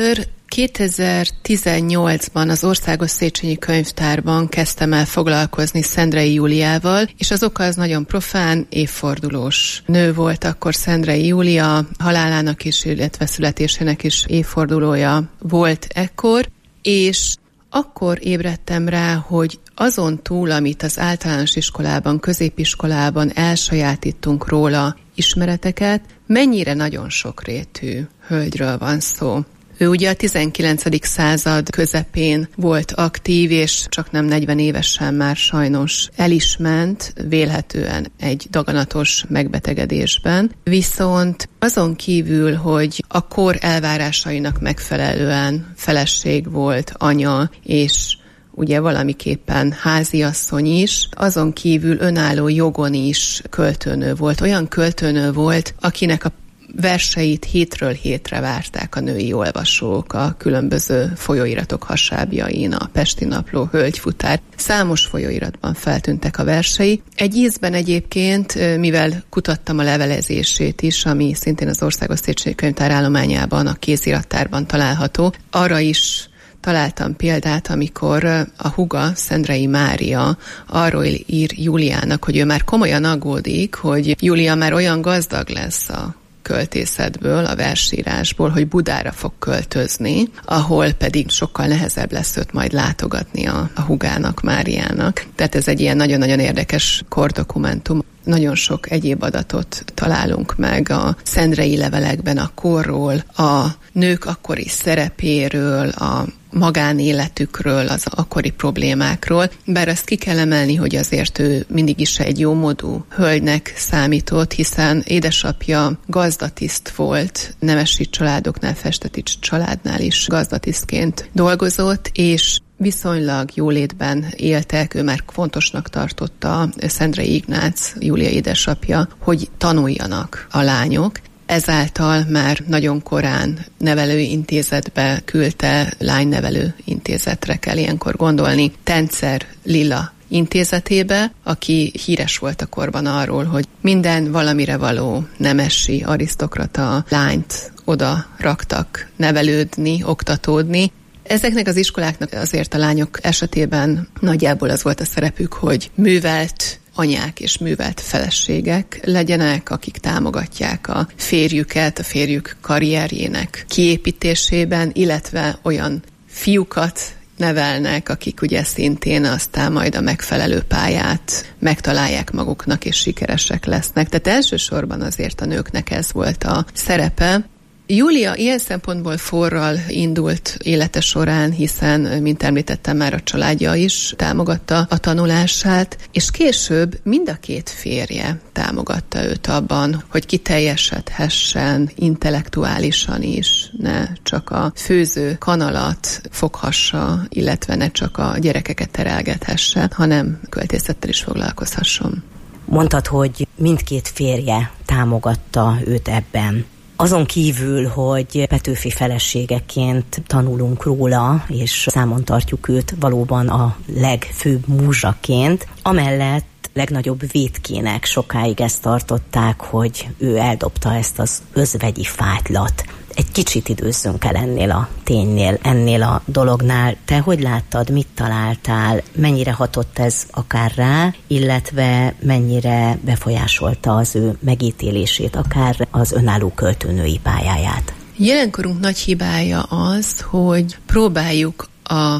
2018-ban az Országos Széchenyi Könyvtárban kezdtem el foglalkozni Szendrei Júliával, és az oka az nagyon profán, évfordulós nő volt akkor Szendrei Júlia, halálának is, illetve születésének is évfordulója volt ekkor, és akkor ébredtem rá, hogy azon túl, amit az általános iskolában, középiskolában elsajátítunk róla ismereteket, mennyire nagyon sokrétű hölgyről van szó. Ő ugye a 19. század közepén volt aktív, és csak nem 40 évesen már sajnos el is ment, vélhetően egy daganatos megbetegedésben. Viszont azon kívül, hogy a kor elvárásainak megfelelően feleség volt, anya, és ugye valamiképpen háziasszony is, azon kívül önálló jogon is költőnő volt. Olyan költőnő volt, akinek a verseit hétről hétre várták a női olvasók a különböző folyóiratok hasábjain, a Pesti Napló, Hölgyfutár. Számos folyóiratban feltűntek a versei. Egy ízben egyébként, mivel kutattam a levelezését is, ami szintén az Országos Széchenyi Könyvtár állományában, a kézirattárban található, arra is találtam példát, amikor a húga, Szendrei Mária arról ír Júliának, hogy ő már komolyan aggódik, hogy Júlia már olyan gazdag lesz a költészetből, a versírásból, hogy Budára fog költözni, ahol pedig sokkal nehezebb lesz őt majd látogatni a húgának, Máriának. Tehát ez egy ilyen nagyon-nagyon érdekes kordokumentum. Nagyon sok egyéb adatot találunk meg a szendrei levelekben a korról, a nők akkori szerepéről, a magánéletükről, az akkori problémákról. Bár azt ki kell emelni, hogy azért ő mindig is egy jómódú hölgynek számított, hiszen édesapja gazdatiszt volt, nemesi családoknál, Festetics családnál is gazdatisztként dolgozott, és viszonylag jólétben éltek, ő már fontosnak tartotta, Szendrei Ignác, Júlia édesapja, hogy tanuljanak a lányok. Ezáltal már nagyon korán nevelőintézetbe küldte, lánynevelő intézetre kell ilyenkor gondolni, Tencer Lilla intézetébe, aki híres volt a korban arról, hogy minden valamire való nemesi arisztokrata lányt oda raktak nevelődni, oktatódni. Ezeknek az iskoláknak azért a lányok esetében nagyjából az volt a szerepük, hogy művelt anyák és művelt feleségek legyenek, akik támogatják a férjüket, a férjük karrierjének kiépítésében, illetve olyan fiúkat nevelnek, akik ugye szintén aztán majd a megfelelő pályát megtalálják maguknak, és sikeresek lesznek. Tehát elsősorban azért a nőknek ez volt a szerepe. Júlia ilyen szempontból forral indult élete során, hiszen, mint említettem, már a családja is támogatta a tanulását, és később mind a két férje támogatta őt abban, hogy kiteljesedhessen intellektuálisan is, ne csak a főző kanalat foghassa, illetve ne csak a gyerekeket terelgethesse, hanem költészettel is foglalkozhasson. Mondtad, hogy mindkét férje támogatta őt ebben. Azon kívül, hogy Petőfi feleségeként tanulunk róla, és számon tartjuk őt valóban a legfőbb múzsaként, amellett legnagyobb vétkének sokáig ezt tartották, hogy ő eldobta ezt az özvegyi fátylat. Egy kicsit időzzünk el ennél a ténynél, ennél a dolognál. Te hogy láttad, mit találtál, mennyire hatott ez akár rá, illetve mennyire befolyásolta az ő megítélését, akár az önálló költőnői pályáját? Jelenkorunk nagy hibája az, hogy próbáljuk a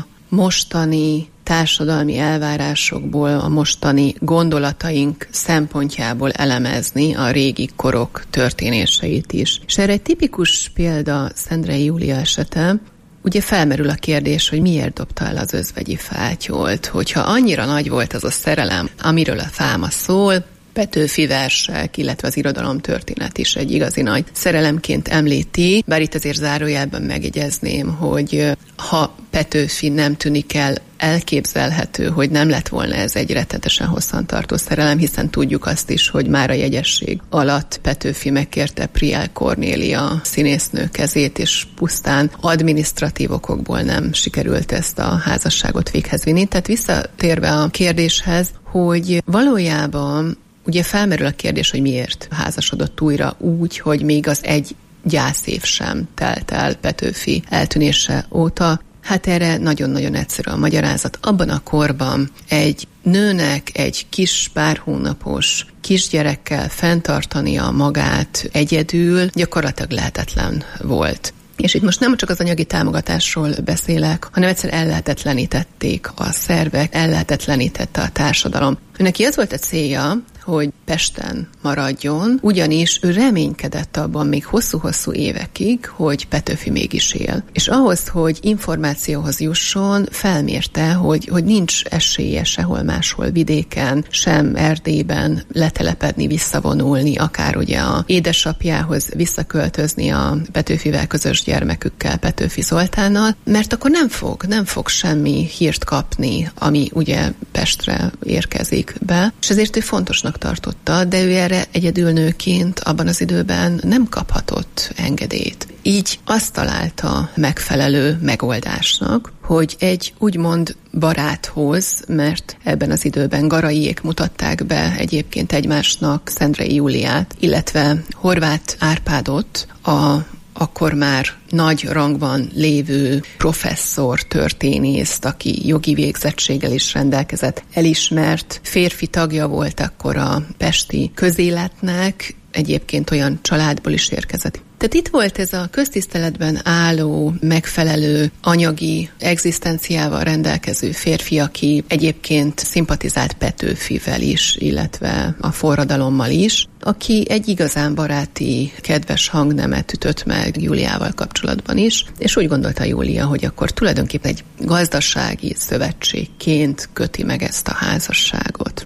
mostani társadalmi elvárásokból, a mostani gondolataink szempontjából elemezni a régi korok történéseit is. És erre egy tipikus példa Szendrei Júlia esete. Ugye felmerül a kérdés, hogy miért dobta el az özvegyi fátyolt, hogyha annyira nagy volt az a szerelem, amiről a fáma szól, Petőfi versek, illetve az irodalomtörténet is egy igazi nagy szerelemként említi, bár itt azért zárójelben megjegyezném, hogy ha Petőfi nem tűnik el elképzelhető, hogy nem lett volna ez egy rettetesen hosszantartó szerelem, hiszen tudjuk azt is, hogy már a jegyesség alatt Petőfi megkérte Priel Kornélia színésznő kezét, és pusztán adminisztratív okokból nem sikerült ezt a házasságot véghez vinni. Tehát visszatérve a kérdéshez, hogy valójában ugye felmerül a kérdés, hogy miért házasodott újra úgy, hogy még az egy gyászév sem telt el Petőfi eltűnése óta. Hát erre nagyon-nagyon egyszerű a magyarázat. Abban a korban egy nőnek egy kis pár hónapos kisgyerekkel fenntartania magát egyedül gyakorlatilag lehetetlen volt. És itt most nem csak az anyagi támogatásról beszélek, hanem egyszer ellehetetlenítették a szervek, ellehetetlenítette a társadalom. Neki az volt a célja, hogy Pesten maradjon, ugyanis ő reménykedett abban még hosszú-hosszú évekig, hogy Petőfi mégis él. És ahhoz, hogy információhoz jusson, felmérte, hogy nincs esélye sehol máshol vidéken, sem Erdélyben letelepedni, visszavonulni, akár ugye a édesapjához visszaköltözni a Petőfivel közös gyermekükkel, Petőfi Zoltánnal, mert akkor nem fog semmi hírt kapni, ami ugye Pestre érkezik be. És ezért ő fontosnak tartotta, de ő erre egyedül nőként abban az időben nem kaphatott engedélyt. Így azt találta megfelelő megoldásnak, hogy egy úgymond baráthoz, mert ebben az időben Garaiék mutatták be egyébként egymásnak Szendrei Júliát, illetve Horváth Árpádot, akkor már nagy rangban lévő professzor, történészt, aki jogi végzettséggel is rendelkezett, elismert férfi tagja volt akkor a pesti közéletnek, egyébként olyan családból is érkezett. Tehát itt volt ez a köztiszteletben álló, megfelelő anyagi egzisztenciával rendelkező férfi, aki egyébként szimpatizált Petőfivel is, illetve a forradalommal is, aki egy igazán baráti, kedves hangnemet ütött meg Júliával kapcsolatban is, és úgy gondolta Júlia, hogy akkor tulajdonképpen egy gazdasági szövetségként köti meg ezt a házasságot.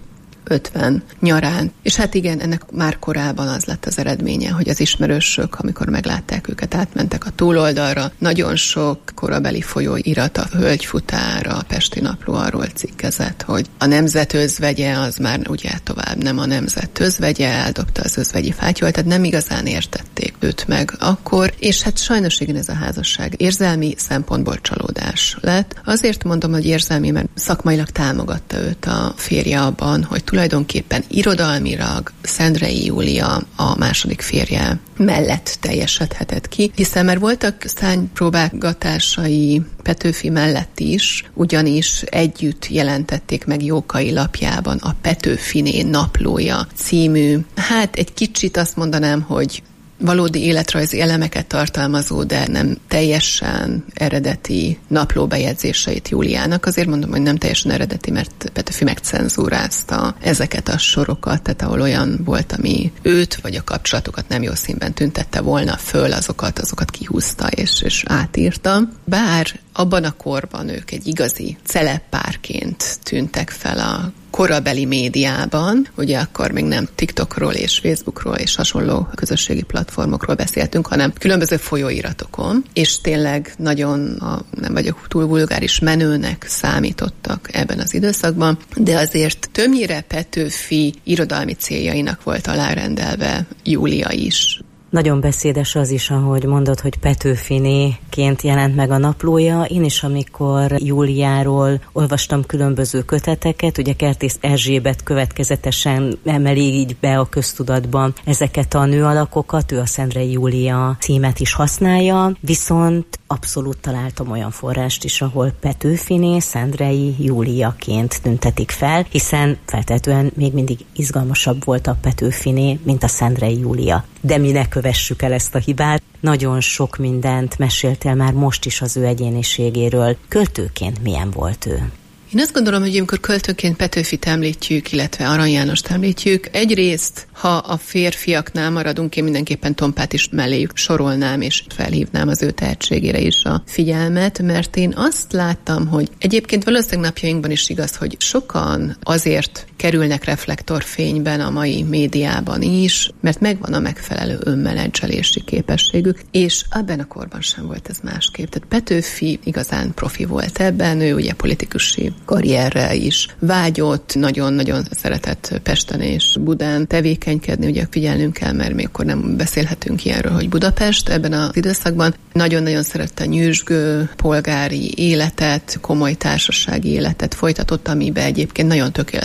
50 nyarán. És hát igen, ennek már korábban az lett az eredménye, hogy az ismerősök, amikor meglátták őket, átmentek a túloldalra. Nagyon sok korabeli folyóirat, a Hölgyfutár, a Pesti Napló arról cikkezett, hogy a nemzet özvegye az már ugye tovább nem a nemzet özvegye, eldobta az özvegyi fátyolt, tehát nem igazán értették őt meg akkor, és hát sajnos igen, ez a házasság érzelmi szempontból csalódás lett. Azért mondom, hogy érzelmi, mert szakmailag támogatta őt a férje abban, hogy tulajdonképpen irodalmilag Szendrei Júlia a második férje mellett teljesedhetett ki, hiszen már voltak szárnypróbálgatásai Petőfi mellett is, ugyanis együtt jelentették meg Jókai lapjában a Petőfiné naplója című, hát egy kicsit azt mondanám, hogy valódi életrajzi elemeket tartalmazó, de nem teljesen eredeti naplóbejegyzéseit Júliának. Azért mondom, hogy nem teljesen eredeti, mert Petőfi megcenzúrázta ezeket a sorokat, tehát ahol olyan volt, ami őt vagy a kapcsolatokat nem jó színben tüntette volna föl, azokat kihúzta és átírta. Bár abban a korban ők egy igazi celebpárként tűntek fel a korabeli médiában, ugye akkor még nem TikTokról és Facebookról és hasonló közösségi platformokról beszéltünk, hanem különböző folyóiratokon, és tényleg nagyon, nem vagyok túl vulgáris, menőnek számítottak ebben az időszakban, de azért többnyire Petőfi irodalmi céljainak volt alárendelve Júlia is. Nagyon beszédes az is, ahogy mondod, hogy Petőfinéként jelent meg a naplója. Én is, amikor Júliáról olvastam különböző köteteket, ugye Kertész Erzsébet következetesen emeli így be a köztudatban ezeket a nőalakokat, ő a Szendrei Júlia címet is használja, viszont abszolút találtam olyan forrást is, ahol Petőfiné Szendrei Júliaként tüntetik fel, hiszen feltétlenül még mindig izgalmasabb volt a Petőfiné, mint a Szendrei Júlia. De mi ne kövessük el ezt a hibát. Nagyon sok mindent meséltél már most is az ő egyéniségéről. Költőként milyen volt ő? Én azt gondolom, hogy amikor költőként Petőfit említjük, illetve Arany Jánost említjük, egyrészt, ha a férfiaknál maradunk, én mindenképpen Tompát is melléjük sorolnám, és felhívnám az ő tehetségére is a figyelmet, mert én azt láttam, hogy egyébként valószínűleg napjainkban is igaz, hogy sokan azért kerülnek reflektorfényben a mai médiában is, mert megvan a megfelelő önmenedzselési képességük, és abban a korban sem volt ez másképp. Tehát Petőfi igazán profi volt ebben, ő ugye politikusi karrierre is vágyott, nagyon-nagyon szeretett Pesten és Budán tevékenykedni, ugye figyelnünk kell, mert még akkor nem beszélhetünk ilyenről, hogy Budapest ebben az időszakban. Nagyon-nagyon szerette a nyüzsgő polgári életet, komoly társasági életet folytatott, amiben egyébként nagyon tökéletesen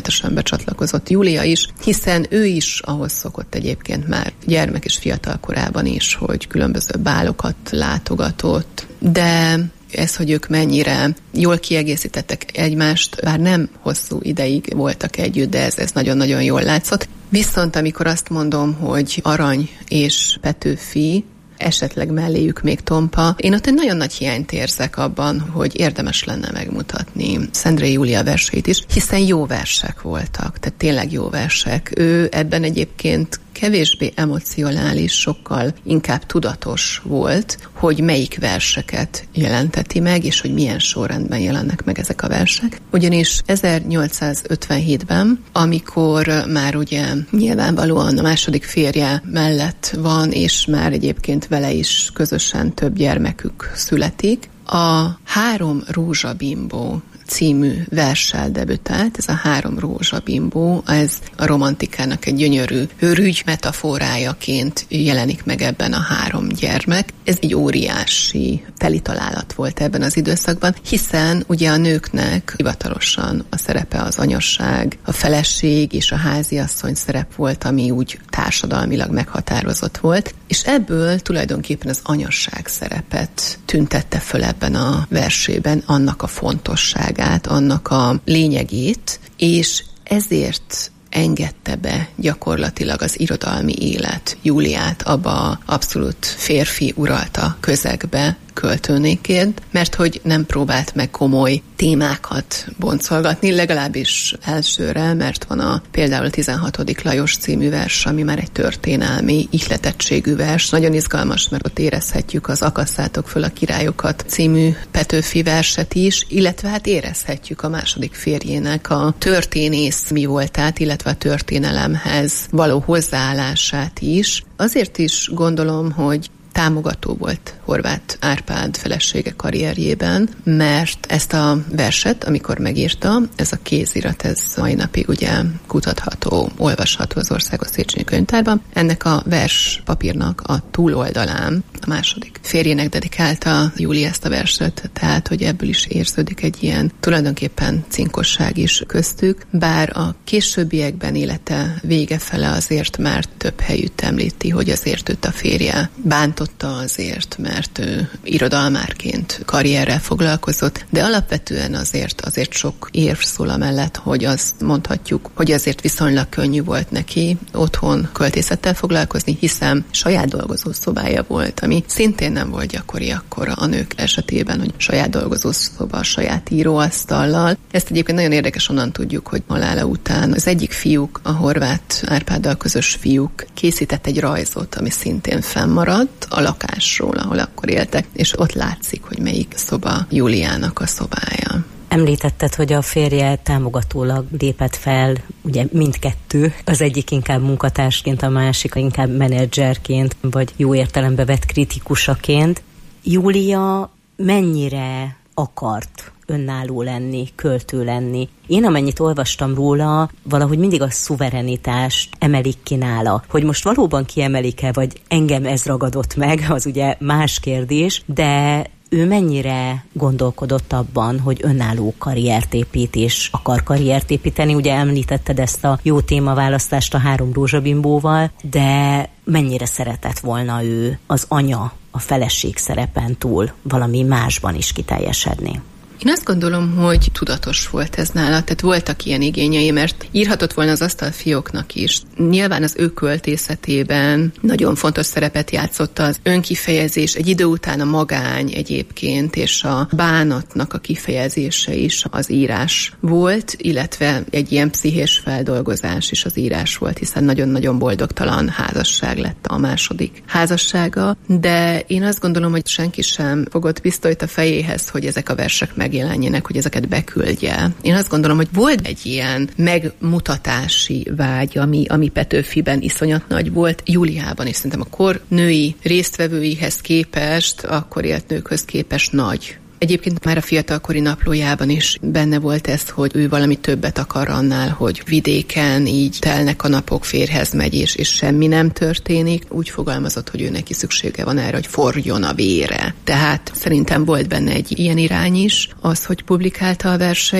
csatlakozott Júlia is, hiszen ő is ahhoz szokott egyébként már gyermek és fiatal korában is, hogy különböző bálokat látogatott, de ez, hogy ők mennyire jól kiegészítettek egymást, bár nem hosszú ideig voltak együtt, de ez nagyon-nagyon jól látszott. Viszont amikor azt mondom, hogy Arany és Petőfi, esetleg melléjük még Tompa, én ott egy nagyon nagy hiányt érzek abban, hogy érdemes lenne megmutatni Szendrei Júlia verseit is, hiszen jó versek voltak, tehát tényleg jó versek. Ő ebben egyébként kevésbé emocionális, sokkal inkább tudatos volt, hogy melyik verseket jelenteti meg, és hogy milyen sorrendben jelennek meg ezek a versek. Ugyanis 1857-ben, amikor már ugye nyilvánvalóan a második férje mellett van, és már egyébként vele is közösen több gyermekük születik, a 3 rózsabimbó című verssel debütált. Ez a 3 rózsabimbó, ez a romantikának egy gyönyörű rügy metaforájaként jelenik meg ebben a 3 gyermek. Ez egy óriási telitalálat volt ebben az időszakban, hiszen ugye a nőknek hivatalosan a szerepe az anyasság, a feleség és a háziasszony szerep volt, ami úgy társadalmilag meghatározott volt, és ebből tulajdonképpen az anyasság szerepet tüntette föl ebben a versében, annak a fontosságát, annak a lényegét, és ezért engedte be gyakorlatilag az irodalmi élet Júliát abba abszolút férfi uralta közegbe költőnéként, mert hogy nem próbált meg komoly témákat boncolgatni, legalábbis elsőre, mert van például a 16. Lajos című vers, ami már egy történelmi ihletettségű vers, nagyon izgalmas, mert ott érezhetjük az Akasszátok föl a királyokat című Petőfi verset is, illetve hát érezhetjük a második férjének a történész mi voltát, illetve a történelemhez való hozzáállását is. Azért is gondolom, hogy támogató volt Horváth Árpád felesége karrierjében, mert ezt a verset, amikor megírta, ez a kézirat, ez mai napig ugye kutatható, olvasható az Országos Széchenyi Könyvtárban. Ennek a vers papírnak a túloldalán a második férjének dedikálta Júlia ezt a verset, tehát hogy ebből is érződik egy ilyen tulajdonképpen cinkosság is köztük, bár a későbbiekben élete vége fele azért már több helyütt említi, hogy azért őt a férje bántotta azért, mert ő irodalmárként karrierrel foglalkozott, de alapvetően azért sok érv szól amellett, hogy azt mondhatjuk, hogy azért viszonylag könnyű volt neki otthon költészettel foglalkozni, hiszen saját dolgozószobája volt, ami szintén nem volt gyakori akkor a nők esetében, hogy saját dolgozószoba, saját íróasztallal. Ezt egyébként nagyon érdekes, onnan tudjuk, hogy halála után az egyik fiúk, a Horváth Árpáddal közös fiúk készített egy rajzot, ami szintén fennmaradt a lakásról, ahol akkor éltek, és ott látszik, hogy melyik szoba Júliának a szobája. Említetted, hogy a férje támogatólag lépett fel, ugye mindkettő, az egyik inkább munkatársként, a másik inkább menedzserként, vagy jó értelembe vett kritikusaként. Júlia mennyire akart önálló lenni, költő lenni? Én amennyit olvastam róla, valahogy mindig a szuverenitást emelik ki nála. Hogy most valóban kiemelik-e, vagy engem ez ragadott meg, az ugye más kérdés, de ő mennyire gondolkodott abban, hogy önálló karriert épít, és akar karriert építeni? Ugye említetted ezt a jó témaválasztást a 3 rózsabimbóval, de mennyire szeretett volna ő az anya, a feleség szerepen túl valami másban is kiteljesedni? Én azt gondolom, hogy tudatos volt ez nála, tehát voltak ilyen igényei, mert írhatott volna az asztalfióknak is. Nyilván az ő költészetében nagyon fontos szerepet játszott az önkifejezés, egy idő után a magány egyébként, és a bánatnak a kifejezése is az írás volt, illetve egy ilyen pszichés feldolgozás is az írás volt, hiszen nagyon-nagyon boldogtalan házasság lett a második házassága, de én azt gondolom, hogy senki sem fogott pisztolyt a fejéhez, hogy ezek a versek megjelenjenek, hogy ezeket beküldje. Én azt gondolom, hogy volt egy ilyen megmutatási vágy, ami Petőfiben iszonyat nagy volt, Júliában is szerintem a kor női résztvevőihez képest, akkor élt nőkhöz képest nagy. Egyébként már a fiatalkori naplójában is benne volt ez, hogy ő valami többet akar annál, hogy vidéken így telnek a napok, férjhez megy, és semmi nem történik. Úgy fogalmazott, hogy ő neki szüksége van erre, hogy forjon a vére. Tehát szerintem volt benne egy ilyen irány is, az, hogy publikálta a verseit,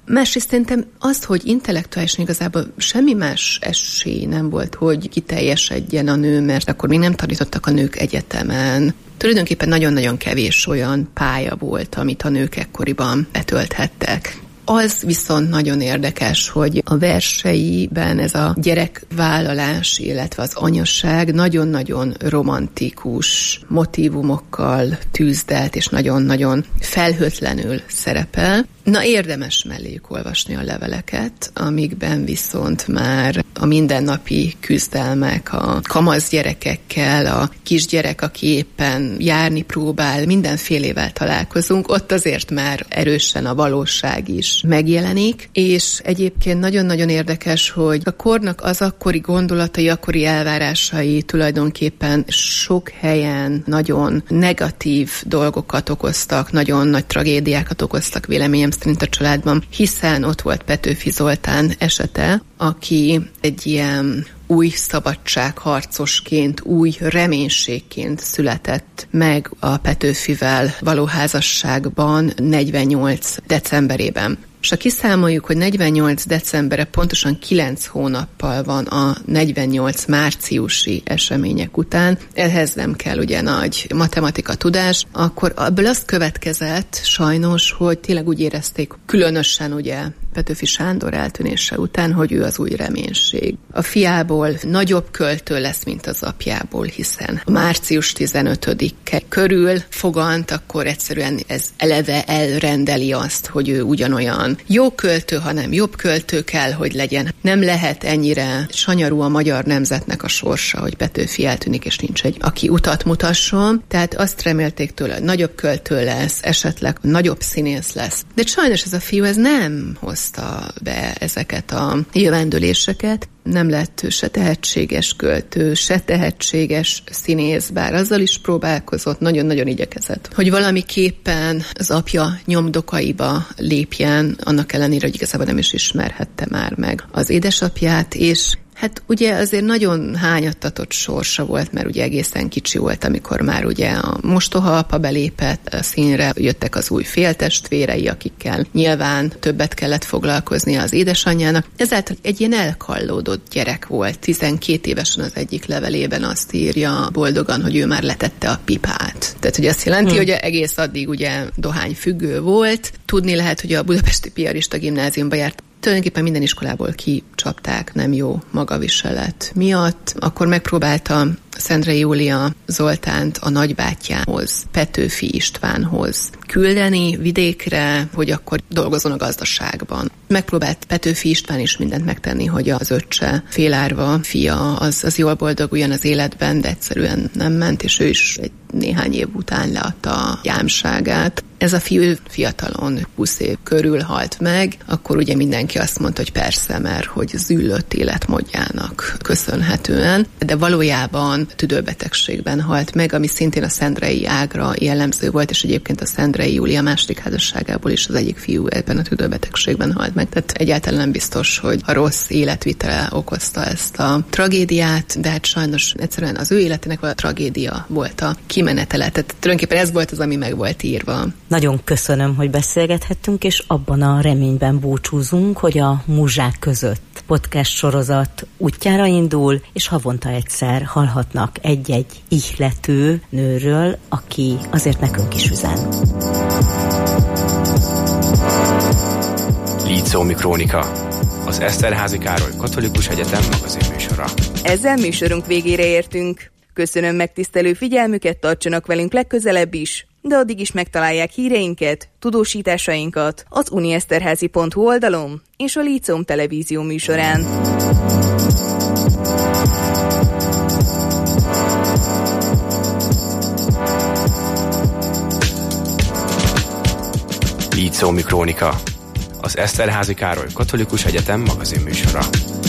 Másrészt szerintem az, hogy intellektuálisan igazából semmi más esély nem volt, hogy kiteljesedjen a nő, mert akkor még nem tanítottak a nők egyetemen. Tulajdonképpen nagyon-nagyon kevés olyan pálya volt, amit a nők ekkoriban betölthettek. Az viszont nagyon érdekes, hogy a verseiben ez a gyerekvállalás, illetve az anyasság nagyon-nagyon romantikus motívumokkal tűzdelt, és nagyon-nagyon felhőtlenül szerepel. Na, érdemes melléjük olvasni a leveleket, amikben viszont már a mindennapi küzdelmek, a kamasz gyerekekkel, a kisgyerek, aki éppen járni próbál, mindenfélével találkozunk, ott azért már erősen a valóság is megjelenik, és egyébként nagyon-nagyon érdekes, hogy a kornak az akkori gondolatai, akkori elvárásai tulajdonképpen sok helyen nagyon negatív dolgokat okoztak, nagyon nagy tragédiákat okoztak véleményem szerint a családban, hiszen ott volt Petőfi Zoltán esete, aki egy ilyen új szabadságharcosként, új reménységként született meg a Petőfivel való házasságban 48. decemberében. És ha kiszámoljuk, hogy 48 decembere pontosan 9 hónappal van a 48 márciusi események után, ehhez nem kell ugye nagy matematika tudás, akkor ebből azt következett sajnos, hogy tényleg úgy érezték, különösen ugye Petőfi Sándor eltűnése után, hogy ő az új reménység. A fiából nagyobb költő lesz, mint az apjából, hiszen a március 15-e körül fogant, akkor egyszerűen ez eleve elrendeli azt, hogy ő ugyanolyan jó költő, hanem jobb költő kell, hogy legyen. Nem lehet ennyire sanyarú a magyar nemzetnek a sorsa, hogy Petőfi eltűnik, és nincs egy, aki utat mutasson. Tehát azt remélték tőle, hogy nagyobb költő lesz, esetleg nagyobb színész lesz. De sajnos ez a fiú ez nem hozta be ezeket a jövendőléseket. Nem lett se tehetséges költő, se tehetséges színész, bár azzal is próbálkozott, nagyon-nagyon igyekezett, hogy valamiképpen az apja nyomdokaiba lépjen, annak ellenére, hogy igazából nem is ismerhette már meg az édesapját, és hát ugye azért nagyon hányattatott sorsa volt, mert ugye egészen kicsi volt, amikor már ugye a mostohaapa belépett a színre, jöttek az új féltestvérei, akikkel nyilván többet kellett foglalkoznia az édesanyjának. Ezáltal egy ilyen elkallódott gyerek volt. 12 évesen az egyik levelében azt írja boldogan, hogy ő már letette a pipát. Tehát, hogy azt jelenti, hogy egész addig ugye dohányfüggő volt. Tudni lehet, hogy a budapesti piarista gimnáziumba járt. Tulajdonképpen minden iskolából kicsapták nem jó magaviselet miatt. Akkor megpróbálta Szendrei Júlia Zoltánt a nagybátyjához, Petőfi Istvánhoz küldeni vidékre, hogy akkor dolgozzon a gazdaságban. Megpróbált Petőfi István is mindent megtenni, hogy az öccse félárva fia az jól boldoguljon az életben, de egyszerűen nem ment, és ő is egy néhány év után leadta a gyámságát. Ez a fiú fiatalon, 20 év körül halt meg, akkor ugye mindenki azt mondta, hogy persze, mert hogy züllött életmódjának köszönhetően, de valójában tüdőbetegségben halt meg, ami szintén a szendrei ágra jellemző volt, és egyébként a Szendrei Júlia második házasságából is az egyik fiú ebben a tüdőbetegségben halt meg. Tehát egyáltalán nem biztos, hogy a rossz életvitele okozta ezt a tragédiát, de hát sajnos egyszerűen az ő életének a tragédia volt a kimenetele. Tehát tulajdonképpen ez volt az, ami meg volt írva. Nagyon köszönöm, hogy beszélgethettünk, és abban a reményben búcsúzunk, hogy a Múzsák között podcast sorozat útjára indul, és havonta egyszer hallhatnak egy-egy ihlető nőről, aki azért nekünk is üzen. Lícómi Krónika, az Eszterházy Károly Katolikus Egyetem magazinműsora. Ezzel műsorunk végére értünk. Köszönöm megtisztelő figyelmüket, tartsanak velünk legközelebb is, de addig is megtalálják híreinket, tudósításainkat az unieszterházy.hu oldalon és a Líceum televízió műsorán. Lícómi Krónika, az Eszterházy Károly Katolikus Egyetem magazinműsora.